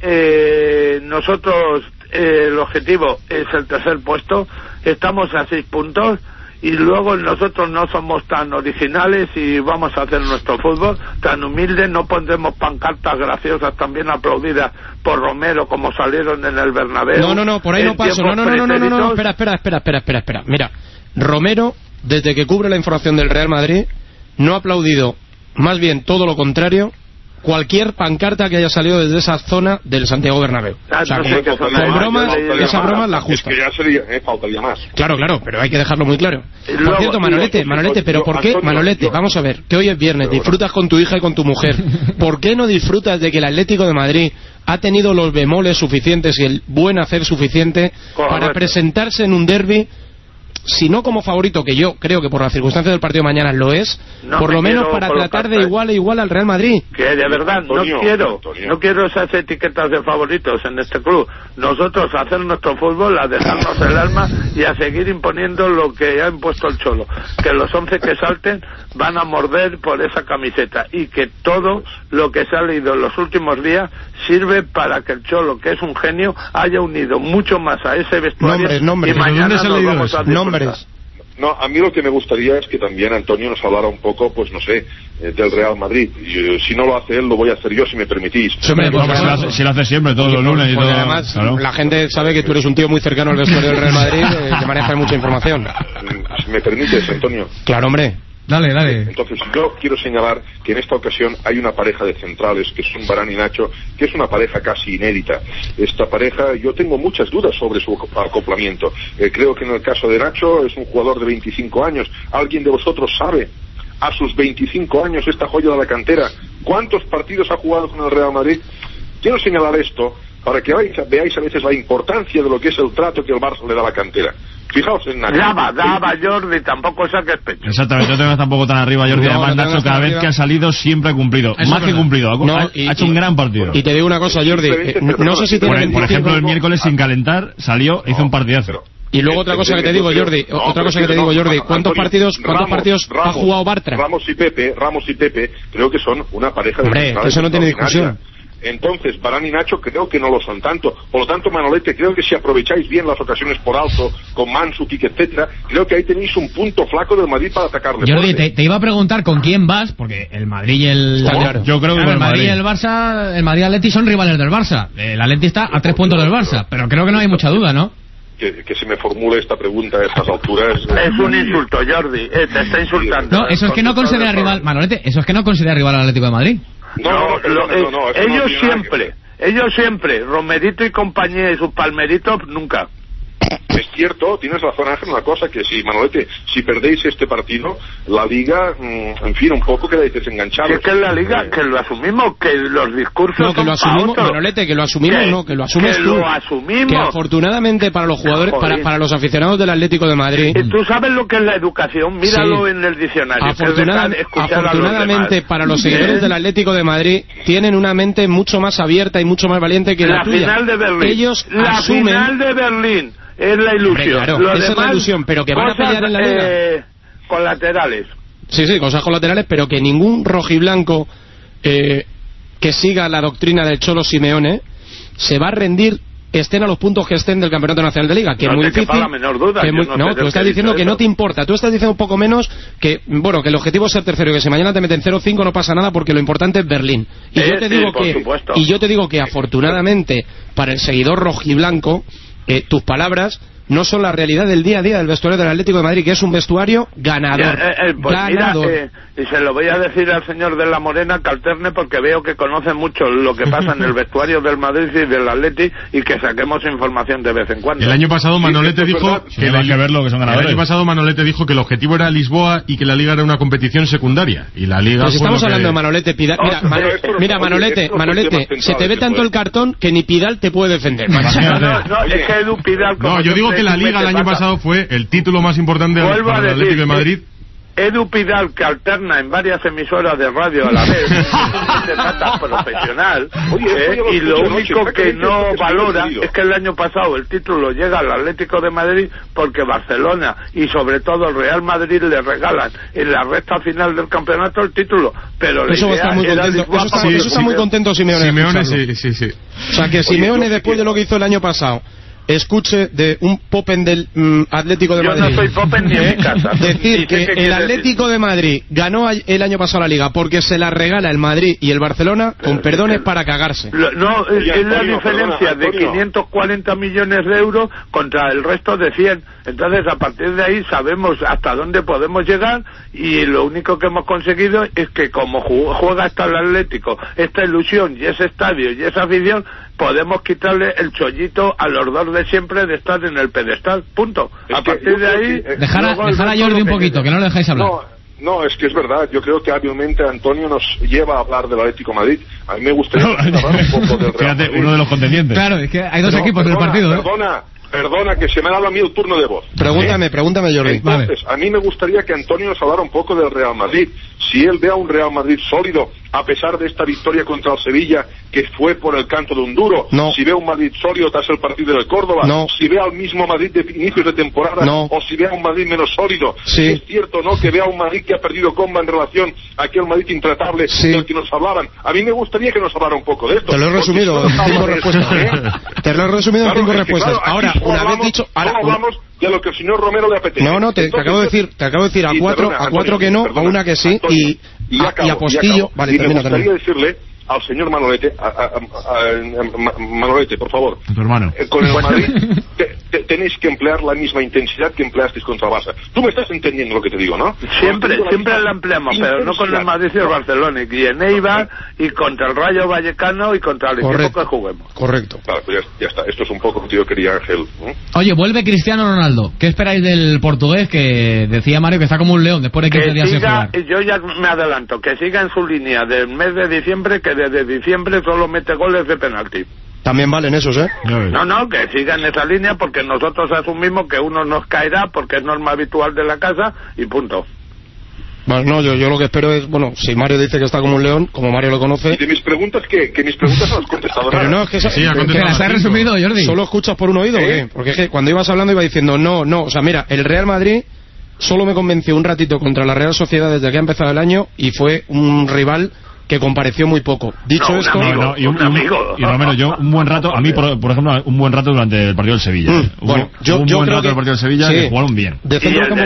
nosotros... el objetivo es el tercer puesto, estamos a 6 puntos y luego nosotros no somos tan originales y vamos a hacer nuestro fútbol tan humilde, no pondremos pancartas graciosas también aplaudidas por Romero como salieron en el Bernabéu. No, por ahí no paso, no, espera. Mira, Romero, desde que cubre la información del Real Madrid, no ha aplaudido, más bien todo lo contrario, cualquier pancarta que haya salido desde esa zona del Santiago Bernabéu. O sea, con bromas, esa broma la justa. Es que ya sería, faltaría más. Claro, pero hay que dejarlo muy claro. Por cierto, Manolete, pero ¿por qué? Manolete, vamos a ver, que hoy es viernes, disfrutas con tu hija y con tu mujer. ¿Por qué no disfrutas de que el Atlético de Madrid ha tenido los bemoles suficientes y el buen hacer suficiente para presentarse en un derbi? Si no como favorito, que yo creo que por las circunstancias del partido de mañana lo es, por lo menos para tratar de igual a igual al Real Madrid. Que de verdad, Antonio, no quiero esas etiquetas de favoritos en este club. Nosotros a hacer nuestro fútbol, a dejarnos el alma y a seguir imponiendo lo que ha impuesto el Cholo. Que los 11 que salten van a morder por esa camiseta y que todo lo que se ha leído en los últimos días sirve para que el Cholo, que es un genio, haya unido mucho más a ese vestuario. Nombres, y mañana nos vamos a nombres. No, a mí lo que me gustaría es que también Antonio nos hablara un poco, pues no sé, del Real Madrid. Y, si no lo hace él, lo voy a hacer yo, si me permitís. Si lo hace siempre, todos los lunes y todo. Además, claro, la gente sabe que tú eres un tío muy cercano al vestuario del Real Madrid, que maneja mucha información. Si me permites, Antonio. Claro, hombre. Dale. Entonces yo quiero señalar que en esta ocasión hay una pareja de centrales que son Varane y Nacho, que es una pareja casi inédita. Esta pareja, yo tengo muchas dudas sobre su acoplamiento. Creo que en el caso de Nacho es un jugador de 25 años. ¿Alguien de vosotros sabe a sus 25 años esta joya de la cantera cuántos partidos ha jugado con el Real Madrid? Quiero señalar esto para que veáis a veces la importancia de lo que es el trato que el Barça le da a la cantera. Fijaos en Nacho. Daba Jordi, tampoco saques pecho. Exactamente, no tengo tampoco tan arriba Jordi. Además, Nacho cada vez que ha salido siempre ha cumplido. Más que cumplido, ha hecho un gran partido. Y te digo una cosa, Jordi, no sé si tiene... Por ejemplo, el miércoles sin calentar salió, hizo un partidazo. Y luego otra cosa que te digo, Jordi, ¿cuántos partidos ha jugado Bartra? Ramos y Pepe, creo que son una pareja de... Hombre, eso no tiene discusión. Entonces, Varane y Nacho creo que no lo son tanto. Por lo tanto, Manolete, creo que si aprovecháis bien las ocasiones por alto, con Mandzukic, etcétera, creo que ahí tenéis un punto flaco del Madrid para atacarle. Jordi, te iba a preguntar con quién vas, porque el Madrid y el... Yo creo que el Madrid y el Barça, el Madrid y el Atleti son rivales del Barça. El Atleti está a 3 puntos del Barça, pero creo que no hay mucha duda, ¿no? Que se me formule esta pregunta a estas alturas. Es un insulto, Jordi, te está insultando. No, eso es que no considera rival, Manolete, eso es que no considera rival al Atlético de Madrid. No, ellos siempre, Romerito y compañía y sus palmeritos, nunca. Es cierto, tienes razón, Ángel, una cosa, que si, Manolete, si perdéis este partido, la Liga, en fin, un poco quedáis desenganchados. Si es que en la Liga, que lo asumimos, que los discursos no, que lo asumimos, Manolete, que lo asumimos, no, que lo asumes tú. Lo asumimos. Que afortunadamente para los jugadores, para los aficionados del Atlético de Madrid... Tú sabes lo que es la educación, míralo en el diccionario. Afortunadamente para los seguidores del Atlético de Madrid, tienen una mente mucho más abierta y mucho más valiente que la tuya. Final de Berlín. Ellos la asumen... final de Berlín. Es la ilusión. Claro, esa es la ilusión, pero que van a pelear en la Liga. Colaterales. Sí, cosas colaterales, pero que ningún rojiblanco que siga la doctrina del Cholo Simeone se va a rendir, estén a los puntos que estén del Campeonato Nacional de Liga, que es muy difícil. La menor duda. No, tú estás diciendo que no te importa, tú estás diciendo un poco menos que, bueno, que el objetivo es ser tercero y que si mañana te meten 0-5 no pasa nada porque lo importante es Berlín. Y yo te digo que afortunadamente para el seguidor rojiblanco, tus palabras no son la realidad del día a día del vestuario del Atlético de Madrid, que es un vestuario ganador. Ganador. Mira, y se lo voy a decir al señor de la Morena que alterne, porque veo que conoce mucho lo que pasa en el vestuario del Madrid y del Atleti, y que saquemos información de vez en cuando. El año pasado Manolete dijo que hay que verlo, que son ganadores. El año pasado Manolete dijo que el objetivo era Lisboa y que la Liga era una competición secundaria. Y la Liga. Pues estamos hablando de Manolete, Pidal. Mira, Manolete, se te ve tanto el cartón que ni Pidal te puede defender. No, es que Edu Pidal. No, yo digo que la Liga el año pasado fue el título más importante del Atlético de Madrid. Edu Pidal, que alterna en varias emisoras de radio a la vez, se trata profesional, y lo único que no valora es que el año pasado el título llega al Atlético de Madrid porque Barcelona y sobre todo el Real Madrid le regalan en la recta final del campeonato el título, pero eso está muy contento, eso está muy contento Simeone. Sí. O sea que Simeone, después de lo que hizo el año pasado, escuche de un Popen del Atlético de Madrid. Yo no soy Popen ni en mi casa. Decir que el Atlético de Madrid ganó el año pasado la Liga porque se la regala el Madrid y el Barcelona, con perdones para cagarse. No, es la diferencia de 540 millones de euros contra el resto de 100. Entonces, a partir de ahí sabemos hasta dónde podemos llegar, y lo único que hemos conseguido es que como juega hasta el Atlético, esta ilusión y ese estadio y esa afición, podemos quitarle el chollito a los dos de siempre de estar en el pedestal, punto. A partir de ahí... Dejar a Jordi un poquito, que no lo dejáis hablar. No, es que es verdad. Yo creo que hábilmente Antonio nos lleva a hablar del Atlético de Madrid. A mí me gustaría hablar un poco del Real Fíjate, Madrid. uno de los contendientes. Claro, es que hay dos equipos en el partido. Perdona, que se me ha dado a mí el turno de voz. Pregúntame, Jordi. Entonces, a mí me gustaría que Antonio nos hablara un poco del Real Madrid. Si él ve a un Real Madrid sólido, a pesar de esta victoria contra el Sevilla, que fue por el canto de un duro. No. Si ve a un Madrid sólido tras el partido del Córdoba. No. Si ve al mismo Madrid de inicios de temporada. No. O si ve a un Madrid menos sólido. Sí. Es cierto, ¿no?, que ve a un Madrid que ha perdido comba en relación a aquel Madrid intratable del que nos hablaban. A mí me gustaría que nos hablara un poco de esto. Te lo he resumido en 5 respuestas. Te lo he resumido en 5 respuestas. Ahora, una vez dicho... hablamos de lo que el señor Romero le apetece. No, te acabo de decir a cuatro que no, a una que sí, y a Postillo. Vale, me gustaría decirle al señor Manolete, Manolete, por favor, tu hermano, con el Madrid tenéis que emplear la misma intensidad que empleasteis contra Barça. Tú me estás entendiendo lo que te digo, ¿no? Siempre la empleamos, pero no con el Madrid y el Barcelona, y en Eibar, y contra el Rayo Vallecano, y contra el equipo que juguemos. Correcto. Claro, pues ya está. Esto es un poco lo que yo quería, Ángel. Oye, vuelve Cristiano Ronaldo. ¿Qué esperáis del portugués, que decía Mario que está como un león después de 15 días sin jugar? Yo ya me adelanto, que siga en su línea del mes de diciembre, que desde diciembre solo mete goles de penalti. También valen esos, ¿eh? No, que siga en esa línea, porque nosotros asumimos que uno nos caerá porque es norma habitual de la casa y punto. Bueno, yo lo que espero es, si Mario dice que está como un león, como Mario lo conoce... ¿Y de mis preguntas qué? Que mis preguntas no las has contestado nada. Pero no, es que... Sí, que las has resumido, Jordi. ¿Solo escuchas por un oído o qué? Porque es que cuando ibas hablando iba diciendo no, o sea, mira, el Real Madrid solo me convenció un ratito contra la Real Sociedad desde que ha empezado el año, y fue un rival que compareció muy poco. Dicho esto... y Romero, yo un buen rato, a mí por ejemplo, un buen rato durante el partido del Sevilla. Un buen rato del partido del Sevilla, que jugaron bien. Del centro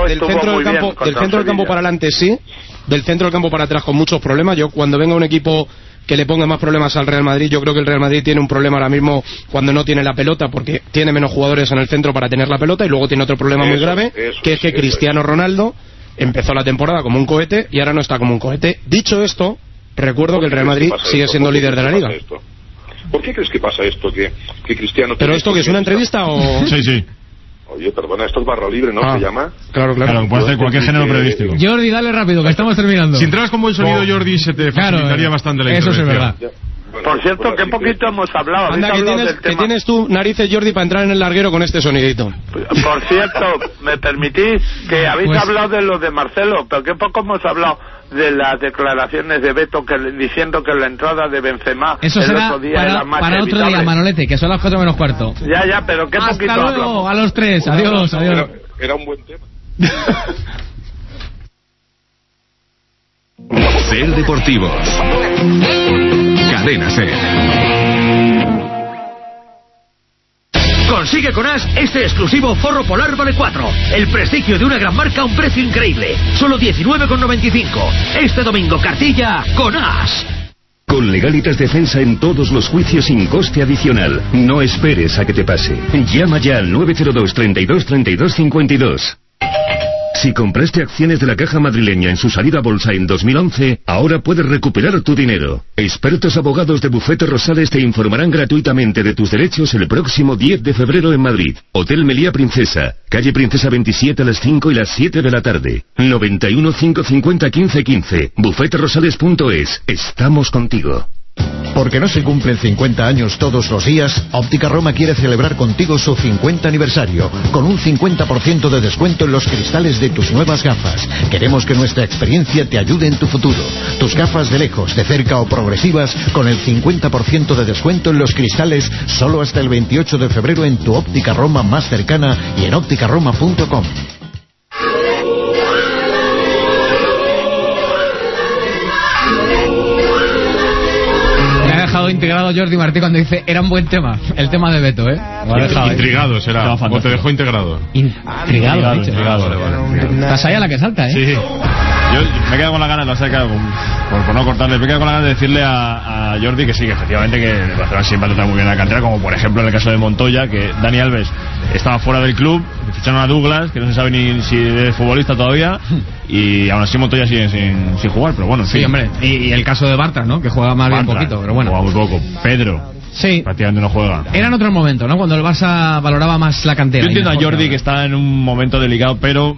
del campo para adelante sí, del centro del campo para atrás con muchos problemas. Yo cuando venga un equipo que le ponga más problemas al Real Madrid, yo creo que el Real Madrid tiene un problema ahora mismo cuando no tiene la pelota, porque tiene menos jugadores en el centro para tener la pelota, y luego tiene otro problema muy grave, que es que Cristiano Ronaldo empezó la temporada como un cohete y ahora no está como un cohete. Dicho esto, recuerdo que el Real Madrid sigue siendo líder de la Liga. ¿Por qué crees que pasa esto? Que Cristiano... ¿Pero esto que es una entrevista o...? Sí. Oye, perdona, esto es barra libre, ¿no? ¿Se llama? Claro. Puede hacer cualquier género periodístico. Jordi, dale rápido, que estamos terminando. Si entras con buen sonido, Jordi, se te facilitaría bastante la intervención. Eso es verdad. Por cierto, qué poquito hemos hablado. Anda, que tienes tú narices, Jordi, para entrar en el larguero con este sonidito. Por cierto, ¿me permitís? Que habéis hablado de lo de Marcelo, pero qué poco hemos hablado de las declaraciones de Beto diciendo que la entrada de Benzema eso el será otro día era más para otro día, Manolete, que son las 4 menos cuarto. Ya, pero qué hasta poquito luego, hablamos. a los 3, adiós. Era un buen tema. Ser Deportivos. Cadena Ser. Consigue con As este exclusivo forro polar Vale 4. El prestigio de una gran marca a un precio increíble. Solo 19,95. Este domingo, cartilla con As. Con Legalitas Defensa en todos los juicios sin coste adicional. No esperes a que te pase. Llama ya al 902 32 32 52. Si compraste acciones de la Caja Madrileña en su salida a bolsa en 2011, ahora puedes recuperar tu dinero. Expertos abogados de Bufete Rosales te informarán gratuitamente de tus derechos el próximo 10 de febrero en Madrid. Hotel Meliá Princesa, calle Princesa 27 a las 5 y las 7 de la tarde. 91 550 1515. bufeterosales.es. Estamos contigo. Porque no se cumplen 50 años todos los días, Óptica Roma quiere celebrar contigo su 50 aniversario, con un 50% de descuento en los cristales de tus nuevas gafas. Queremos que nuestra experiencia te ayude en tu futuro. Tus gafas de lejos, de cerca o progresivas, con el 50% de descuento en los cristales, solo hasta el 28 de febrero en tu Óptica Roma más cercana y en ópticaroma.com. Integrado Jordi Martí cuando dice era un buen tema, el tema de Beto, Intrigado será, o te dejó integrado. Intrigado, ha dicho. Vale. Estás ahí a la que salta, Sí. Yo me quedo con la ganas, por no cortarle, me quedo con la ganas de decirle a Jordi que sí, que efectivamente que el Barcelona siempre ha tratado muy bien a la cantera, como por ejemplo en el caso de Montoya, que Dani Alves estaba fuera del club, ficharon a Douglas, que no se sabe ni si es futbolista todavía, y aún así Montoya sigue sin jugar, pero bueno, en fin. Sí, hombre, y el caso de Bartra, ¿no? Que juega más bien poquito, pero bueno. Juega muy poco. Pedro. Sí. Prácticamente no juega. Era en otro momento, ¿no? Cuando el Barça valoraba más la cantera. Yo entiendo a Jordi que está en un momento delicado, pero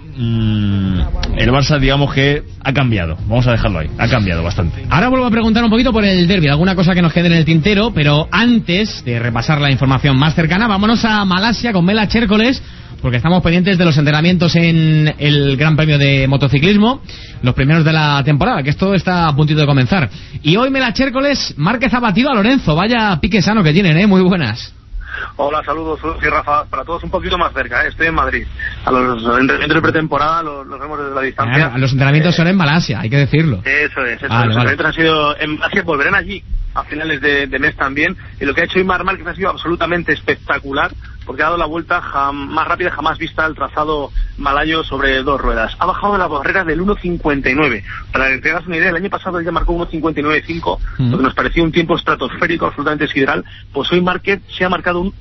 el Barça, digamos que ha cambiado. Vamos a dejarlo ahí. Ha cambiado bastante. Ahora vuelvo a preguntar un poquito por el derbi, alguna cosa que nos quede en el tintero, pero antes de repasar la información más cercana, vámonos a Malasia con Mela Chércoles, porque estamos pendientes de los entrenamientos en el Gran Premio de Motociclismo, los primeros de la temporada, que esto está a puntito de comenzar. Y hoy Mela Chércoles, Márquez ha batido a Lorenzo, vaya pique sano que tienen, muy buenas. Hola, saludos, soy Rafa, para todos un poquito más cerca, estoy en Madrid. A los entrenamientos de pretemporada los vemos desde la distancia. Los entrenamientos son en Malasia, hay que decirlo. Eso es, los vale. entrenamientos han sido en Malasia, volverán allí a finales de mes también, y lo que ha hecho Imar Márquez ha sido absolutamente espectacular, porque ha dado la vuelta más rápida jamás vista al trazado malayo sobre 2 ruedas. Ha bajado la barrera del 1.59. Para que te hagas una idea, el año pasado él ya marcó 1.59.5, lo que nos parecía un tiempo estratosférico, absolutamente sideral. Pues hoy Márquez se ha marcado un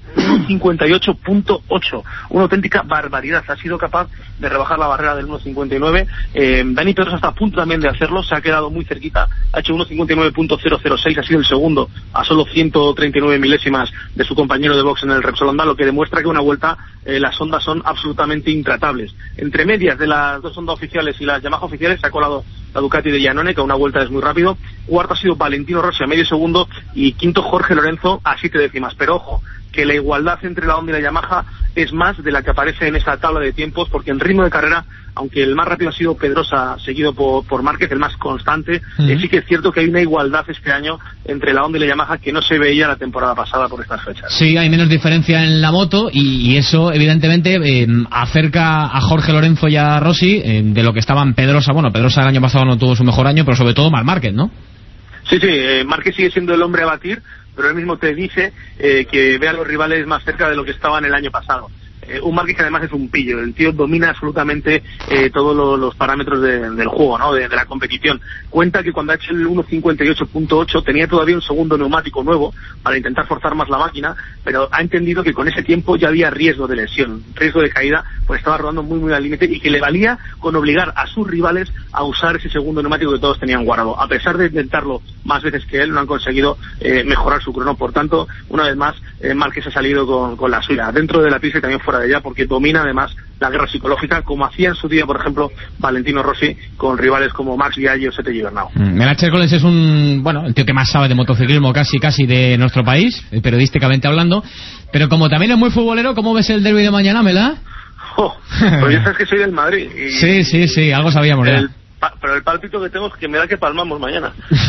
1.58.8. Una auténtica barbaridad. Ha sido capaz de rebajar la barrera del 1.59. Dani Pedrosa está a punto también de hacerlo, se ha quedado muy cerquita. Ha hecho 1.59.006, ha sido el segundo a solo 139 milésimas de su compañero de box en el Repsol Honda, lo que demuestra que una vuelta las Hondas son absolutamente intratables. Entre medias de las dos Honda oficiales y las Yamaha oficiales se ha colado la Ducati de Iannone, que a una vuelta es muy rápido. Cuarto ha sido Valentino Rossi a medio segundo y quinto Jorge Lorenzo a 7 décimas. Pero ojo, que la igualdad entre la Honda y la Yamaha es más de la que aparece en esa tabla de tiempos, porque en ritmo de carrera, aunque el más rápido ha sido Pedrosa, seguido por Márquez, el más constante, sí que es cierto que hay una igualdad este año entre la Honda y la Yamaha que no se veía la temporada pasada por estas fechas. Sí, hay menos diferencia en la moto y eso evidentemente acerca a Jorge Lorenzo y a Rossi de lo que estaban Pedrosa. Bueno, Pedrosa el año pasado no tuvo su mejor año, pero sobre todo Marc Márquez, ¿no? Sí, Márquez sigue siendo el hombre a batir, pero él mismo te dice que ve a los rivales más cerca de lo que estaban el año pasado. Un Márquez que además es un pillo, el tío domina absolutamente todos los parámetros del juego, ¿no? De la competición. Cuenta que cuando ha hecho el 1.58.8 tenía todavía un segundo neumático nuevo para intentar forzar más la máquina, pero ha entendido que con ese tiempo ya había riesgo de lesión, riesgo de caída, pues estaba rodando muy al límite y que le valía con obligar a sus rivales a usar ese segundo neumático que todos tenían guardado. A pesar de intentarlo más veces que él, no han conseguido mejorar su crono. Por tanto, una vez más, Márquez ha salido con la suya, dentro de la pista y también fuera de ella, porque domina además la guerra psicológica, como hacía en su día, por ejemplo, Valentino Rossi, con rivales como Max Biaggi o Sete Gibernau. Melache Hércules es el tío que más sabe de motociclismo casi de nuestro país, periodísticamente hablando, pero como también es muy futbolero, ¿cómo ves el derbi de mañana, Mela? Pues ya sabes que soy del Madrid. Y sí, algo sabíamos ya. Pero el pálpito que tengo es que me da que palmamos mañana.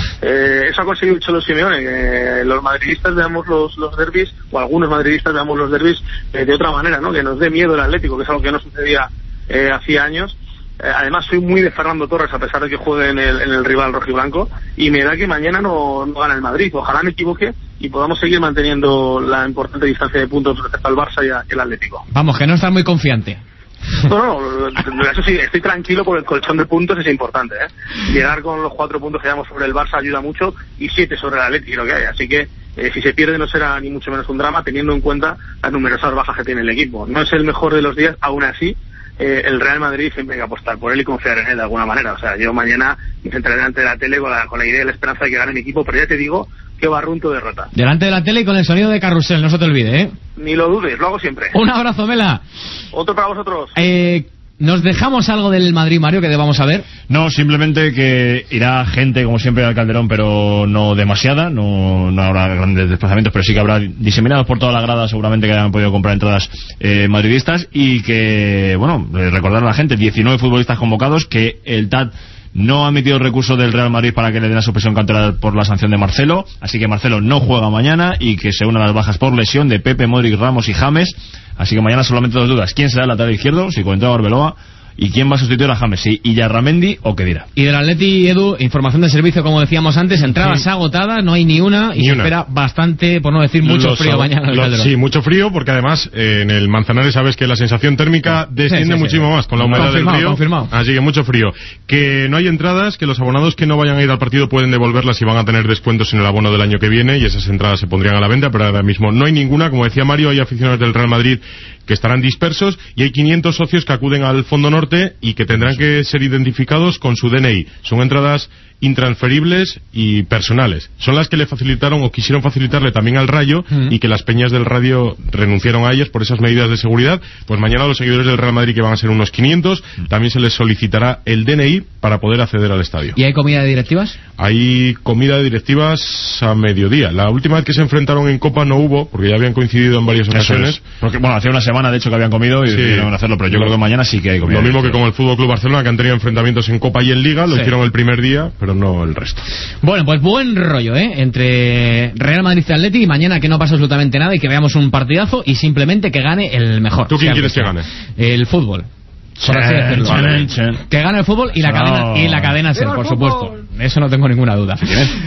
Eso ha conseguido el Cholo Simeone, los madridistas veamos los derbis, o algunos madridistas veamos los derbis de otra manera, ¿no? Que nos dé miedo el Atlético, que es algo que no sucedía hacía años. Además soy muy de Fernando Torres, a pesar de que juegue en el rival rojiblanco, y me da que mañana no gana el Madrid. Ojalá me equivoque y podamos seguir manteniendo la importante distancia de puntos respecto al Barça y el Atlético. Vamos, que no estás muy confiante. No, eso sí, estoy tranquilo porque el colchón de puntos es importante, Llegar con los 4 puntos que llevamos sobre el Barça ayuda mucho, y 7 sobre el Atlético, lo que hay. Así que si se pierde no será ni mucho menos un drama, teniendo en cuenta las numerosas bajas que tiene el equipo. No es el mejor de los días, aún así el Real Madrid siempre hay que apostar por él y confiar en él de alguna manera. O sea, yo mañana me sentaré delante de la tele con la idea y la esperanza de que gane mi equipo, pero ya te digo que barrunto derrota. Delante de la tele y con el sonido de carrusel, no se te olvide, Ni lo dudes, lo hago siempre. Un abrazo, Mela. Otro para vosotros. ¿Nos dejamos algo del Madrid, Mario, que debamos saber? No, simplemente que irá gente, como siempre, al Calderón, pero no demasiada, no habrá grandes desplazamientos, pero sí que habrá diseminados por toda la grada, seguramente que hayan podido comprar entradas madridistas, y que, recordar a la gente, 19 futbolistas convocados, que el TAT no ha admitido recurso del Real Madrid para que le den la suspensión cautelar por la sanción de Marcelo, así que Marcelo no juega mañana, y que se unan a las bajas por lesión de Pepe, Modric, Ramos y James. Así que mañana solamente 2 dudas: ¿quién será el lateral izquierdo? Si comentaba Arbeloa. ¿Y quién va a sustituir a James? ¿Sí? ¿Y Yarramendi o qué dirá? Y del Atleti, Edu, información de servicio, como decíamos antes, entradas agotadas, no hay ni una, y se espera bastante, por no decir mucho frío mañana en el Calderón. Sí, mucho frío, porque además en el Manzanares sabes que la sensación térmica desciende muchísimo más con la humedad del río. Confirmado. Así que mucho frío. Que no hay entradas, que los abonados que no vayan a ir al partido pueden devolverlas y van a tener descuentos en el abono del año que viene, y esas entradas se pondrían a la venta, pero ahora mismo no hay ninguna. Como decía Mario, hay aficionados del Real Madrid que estarán dispersos, y hay 500 socios que acuden al Fondo Norte y que tendrán que ser identificados con su DNI. Son entradas intransferibles y personales. Son las que le facilitaron o quisieron facilitarle también al Rayo, y que las peñas del Radio renunciaron a ellas por esas medidas de seguridad. Pues mañana a los seguidores del Real Madrid, que van a ser unos 500, también se les solicitará el DNI para poder acceder al estadio. ¿Y hay comida de directivas? Hay comida de directivas a mediodía. La última vez que se enfrentaron en Copa no hubo, porque ya habían coincidido en varias ocasiones. Porque, hacía una semana de hecho que habían comido y decidieron hacerlo, pero yo creo que mañana sí que hay comida. Lo mismo que con el Fútbol Club Barcelona, que han tenido enfrentamientos en Copa y en Liga, lo hicieron el primer día, pero no el resto. Bueno, pues buen rollo, entre Real Madrid y Atleti, y mañana que no pasa absolutamente nada y que veamos un partidazo y simplemente que gane el mejor. ¿Tú quién quieres que gane? El fútbol. Por así decirlo. Que gane el fútbol y la cadena SER, por supuesto. Eso no tengo ninguna duda.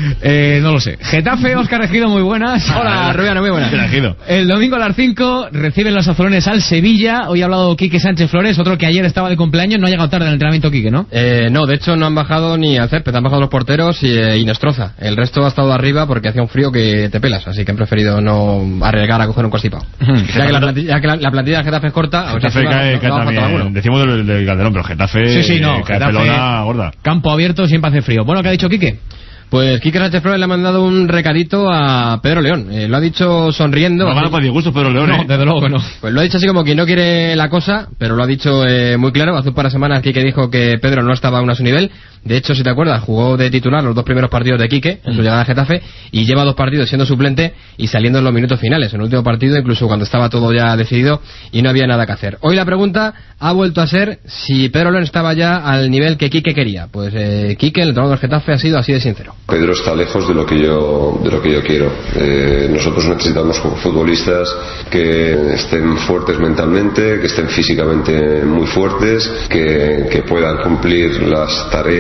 No lo sé. Getafe, Óscar Ejido, muy buenas. Hola, Rubiano, muy buenas. El domingo a las 5 reciben los azulones al Sevilla. Hoy ha hablado Quique Sánchez Flores, otro que ayer estaba de cumpleaños. No ha llegado tarde en el entrenamiento, Quique, ¿no? No, de hecho no han bajado ni al césped, han bajado los porteros y Nostroza. El resto ha estado arriba porque hacía un frío que te pelas, así que han preferido no arriesgar a coger un ya que la plantilla de Getafe es corta. Getafe cae también, decimos del Calderón, pero Getafe cae pelona gorda. Campo abierto, siempre hace frío. Bueno, ¿qué ha dicho Quique? Pues Quique Sánchez Flores le ha mandado un recadito a Pedro León. Lo ha dicho sonriendo. No gana para disgusto Pedro León. No, desde luego que no. Pues lo ha dicho así como que no quiere la cosa, pero lo ha dicho muy claro. Hace un par de semanas Quique dijo que Pedro no estaba aún a su nivel. De hecho, si te acuerdas, jugó de titular los 2 primeros partidos de Quique en su llegada a Getafe, y lleva 2 partidos siendo suplente y saliendo en los minutos finales. En el último partido, incluso cuando estaba todo ya decidido y no había nada que hacer. Hoy la pregunta ha vuelto a ser si Pedro León estaba ya al nivel que Quique quería. Pues Quique, el entrenador del Getafe, ha sido así de sincero. Pedro está lejos de lo que yo quiero. Nosotros necesitamos futbolistas que estén fuertes mentalmente, que estén físicamente muy fuertes, que puedan cumplir las tareas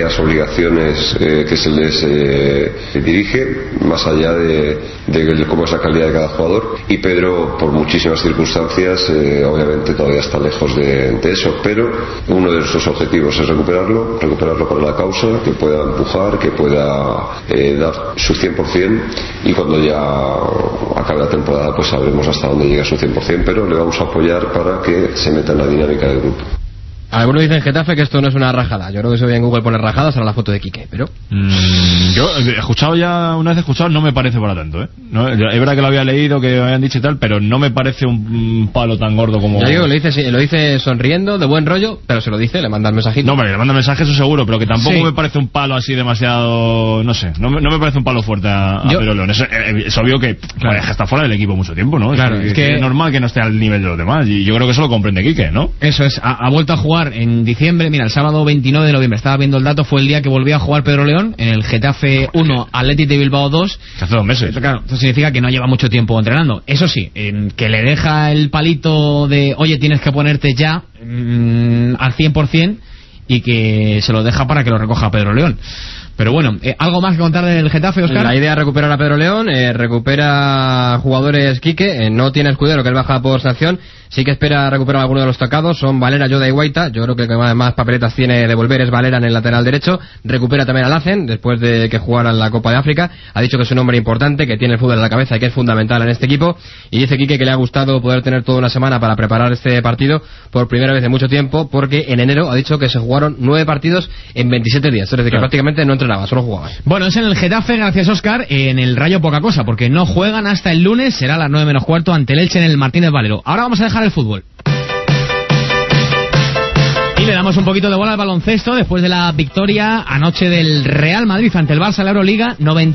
tareas, obligaciones que se les dirige, más allá de cómo es la calidad de cada jugador. Y Pedro, por muchísimas circunstancias, obviamente todavía está lejos de eso, pero uno de nuestros objetivos es recuperarlo para la causa, que pueda empujar, que pueda dar su 100%, y cuando ya acabe la temporada pues sabremos hasta dónde llega su 100%, pero le vamos a apoyar para que se meta en la dinámica del grupo. Algunos dicen Getafe que esto no es una rajada. Yo creo que si hoy en Google poner rajadas será la foto de Quique, pero... Yo he escuchado ya, una vez escuchado, no me parece para tanto, ¿eh? No, es verdad que lo había leído, que me habían dicho y tal, pero no me parece un palo tan gordo como... Yo digo, lo dice sonriendo, de buen rollo, pero se lo dice, le manda el mensajito. No, hombre, le manda mensaje, eso seguro, pero que tampoco me parece un palo así demasiado... No sé, no me parece un palo fuerte a Pedro León. Es obvio que está fuera del equipo mucho tiempo, ¿no? Claro, es que es normal que no esté al nivel de los demás, y yo creo que eso lo comprende Quique, ¿no? Eso es, ha vuelto a jugar en diciembre. Mira, el sábado 29 de noviembre, estaba viendo el dato, fue el día que volvió a jugar Pedro León en el Getafe 1, Athletic de Bilbao 2. Hace 2 meses. Claro, eso significa que no lleva mucho tiempo entrenando. Eso sí, que le deja el palito de, oye, tienes que ponerte ya al 100%, y que se lo deja para que lo recoja Pedro León. Pero bueno, ¿algo más que contar del Getafe, Óscar? La idea es recuperar a Pedro León, recupera jugadores Quique, no tiene Escudero, que él baja por sanción, sí que espera recuperar a algunos de los tocados, son Valera, Yoda y Guaita. Yo creo que el que más papeletas tiene de volver es Valera en el lateral derecho. Recupera también a Lacen, después de que jugara en la Copa de África. Ha dicho que es un hombre importante, que tiene el fútbol en la cabeza y que es fundamental en este equipo. Y dice Quique que le ha gustado poder tener toda una semana para preparar este partido por primera vez en mucho tiempo, porque en enero ha dicho que se jugaron 9 partidos en 27 días. Es decir, que prácticamente no entrenaba, solo jugaba. Bueno, es en el Getafe, gracias Óscar. En el Rayo poca cosa, porque no juegan hasta el lunes, será a las 9 menos cuarto ante el Elche en el Martínez Valero. Ahora vamos a dejar el fútbol y le damos un poquito de bola al baloncesto después de la victoria anoche del Real Madrid ante el Barça en la Euroliga,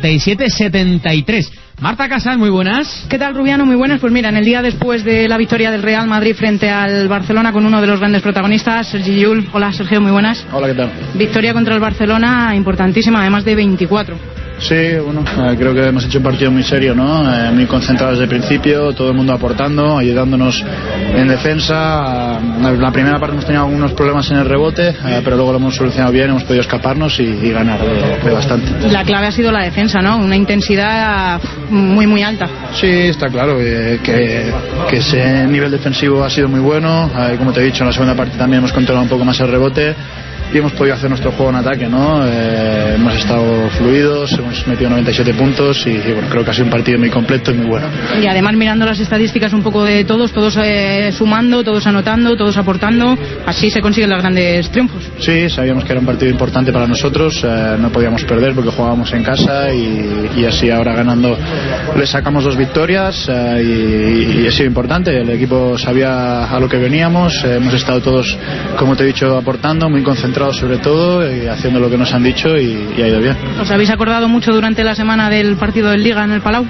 97-73. Marta Casas, muy buenas. ¿Qué tal, Rubiano? Muy buenas. Pues mira, en el día después de la victoria del Real Madrid frente al Barcelona con uno de los grandes protagonistas, Sergi Llull. Hola, Sergio, muy buenas. Hola, ¿qué tal? Victoria contra el Barcelona importantísima, además de 24. Sí, bueno, creo que hemos hecho un partido muy serio, ¿no? Muy concentrado desde el principio, todo el mundo aportando, ayudándonos en defensa. La primera parte hemos tenido algunos problemas en el rebote, pero luego lo hemos solucionado bien, hemos podido escaparnos y ganar de bastante. La clave ha sido la defensa, ¿no? Una intensidad muy, muy alta. Sí, está claro que ese nivel defensivo ha sido muy bueno. Como te he dicho, en la segunda parte también hemos controlado un poco más el rebote y hemos podido hacer nuestro juego en ataque, ¿no? Hemos estado fluidos, hemos metido 97 puntos y bueno, creo que ha sido un partido muy completo y muy bueno. Y además mirando las estadísticas un poco de todos sumando, todos anotando, todos aportando, así se consiguen los grandes triunfos. Sí, sabíamos que era un partido importante para nosotros, no podíamos perder porque jugábamos en casa y así ahora ganando le sacamos 2 victorias y ha sido importante. El equipo sabía a lo que veníamos, hemos estado todos, como te he dicho, aportando, muy concentrados sobre todo y haciendo lo que nos han dicho y ha ido bien. ¿Os habéis acordado mucho durante la semana del partido del Liga en el Palau?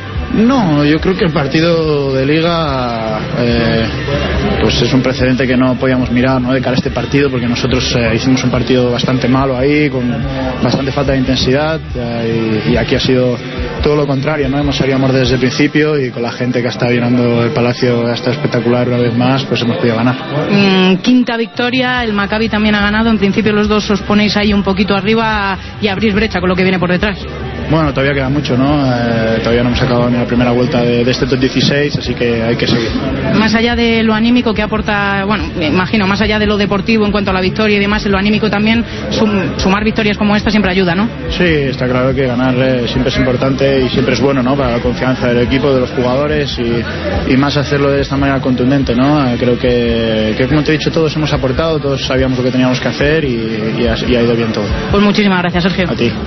No, yo creo que el partido de Liga pues es un precedente que no podíamos mirar, ¿no? De cara a este partido, porque nosotros hicimos un partido bastante malo ahí, con bastante falta de intensidad y aquí ha sido todo lo contrario, ¿no? Hemos salido desde el principio y con la gente que ha estado llenando el Palacio ha estado espectacular una vez más, pues hemos podido ganar. Quinta victoria, el Maccabi también ha ganado, en principio los dos os ponéis ahí un poquito arriba y abrís brecha con lo que viene por detrás. Bueno, todavía queda mucho, ¿no? Todavía no hemos acabado ni la primera vuelta de este top 16, así que hay que seguir. Más allá de lo anímico que aporta, bueno, me imagino, más allá de lo deportivo en cuanto a la victoria y demás, en lo anímico también, sumar victorias como esta siempre ayuda, ¿no? Sí, está claro que ganar siempre es importante y siempre es bueno, ¿no? Para la confianza del equipo, de los jugadores y más hacerlo de esta manera contundente, ¿no? Creo que como te he dicho, todos hemos aportado, todos sabíamos lo que teníamos que hacer y ha ido bien todo. Pues muchísimas gracias, Sergio. A ti.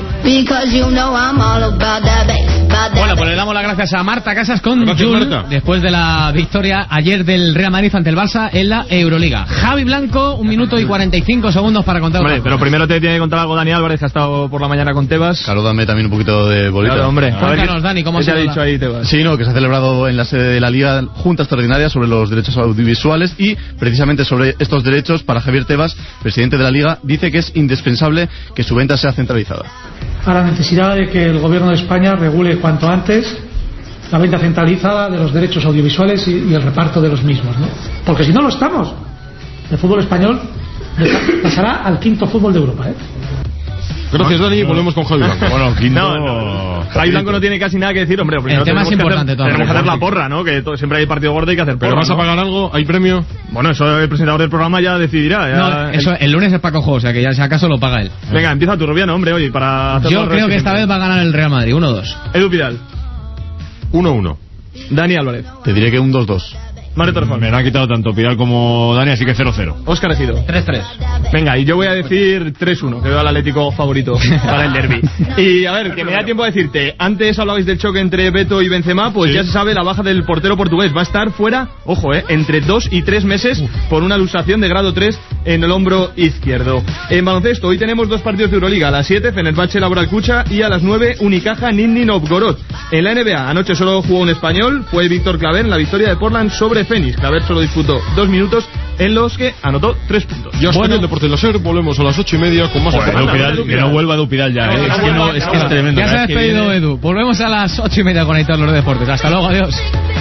Bueno, pues le damos las gracias a Marta Casas con Jul después de la victoria ayer del Real Madrid ante el Barça en la Euroliga. Javi Blanco, 1 minuto y 45 segundos para contar. Vale, pero primero te tiene que contar algo Dani Álvarez, que ha estado por la mañana con Tebas. Salúdame también un poquito de bolita. Claro, hombre. Cuéntanos, Dani, ¿cómo se ha dicho ahí Tebas? Sí, no, que se ha celebrado en la sede de la Liga Junta Extraordinaria sobre los derechos audiovisuales y precisamente sobre estos derechos para Javier Tebas, presidente de la Liga, dice que es indispensable que su venta sea centralizada. A la necesidad de que el Gobierno de España regule cuanto antes la venta centralizada de los derechos audiovisuales y el reparto de los mismos, ¿no? Porque si no lo estamos, el fútbol español pasará al 5º fútbol de Europa, ¿eh? Gracias, Dani. Volvemos con Javi Blanco. Bueno, quinto. Javi Blanco no tiene casi nada que decir, hombre. El tema es importante. Tenemos que hacer la porra, ¿no? Que siempre hay partido gordo y hay que hacer porra. ¿Pero vas a pagar algo? ¿Hay premio? Bueno, eso el presentador del programa ya decidirá. No, eso el lunes es Paco Jo, o sea que ya si acaso lo paga él. Venga, empieza tu Rubiano, hombre, oye, para hacer. Yo creo que esta vez va a ganar el Real Madrid, 1-2. Edu Pidal. 1-1. Dani Álvarez. Te diré que un 2-2. Mario Torrejón. Me han quitado tanto Pidal como Dani, así que 0-0. Óscar Ejido. 3-3. Venga, y yo voy a decir 3-1, que veo al Atlético favorito para el derbi. Y a ver, que me da tiempo a decirte, antes hablabais del choque entre Beto y Benzema, pues ya se sabe la baja del portero portugués. Va a estar fuera, ojo, entre 2 y 3 meses por una luxación de grado 3 en el hombro izquierdo. En baloncesto, hoy tenemos 2 partidos de Euroliga. A las 7, Fenerbahce Laboral Kucha, y a las 9, Unicaja Nizhny Novgorod. En la NBA, anoche solo jugó un español, fue Víctor Claver en la victoria de Portland sobre Phoenix. Claver solo disputó 2 minutos en los que anotó 3 puntos. Ya está en el Deporte de la SER, volvemos a las 8:30 con más información. Que no vuelva Edu Pidal ya, es que es tremendo. Ya se ha despedido Edu. Volvemos a las 8:30 con Aitor los deportes. Hasta luego, adiós.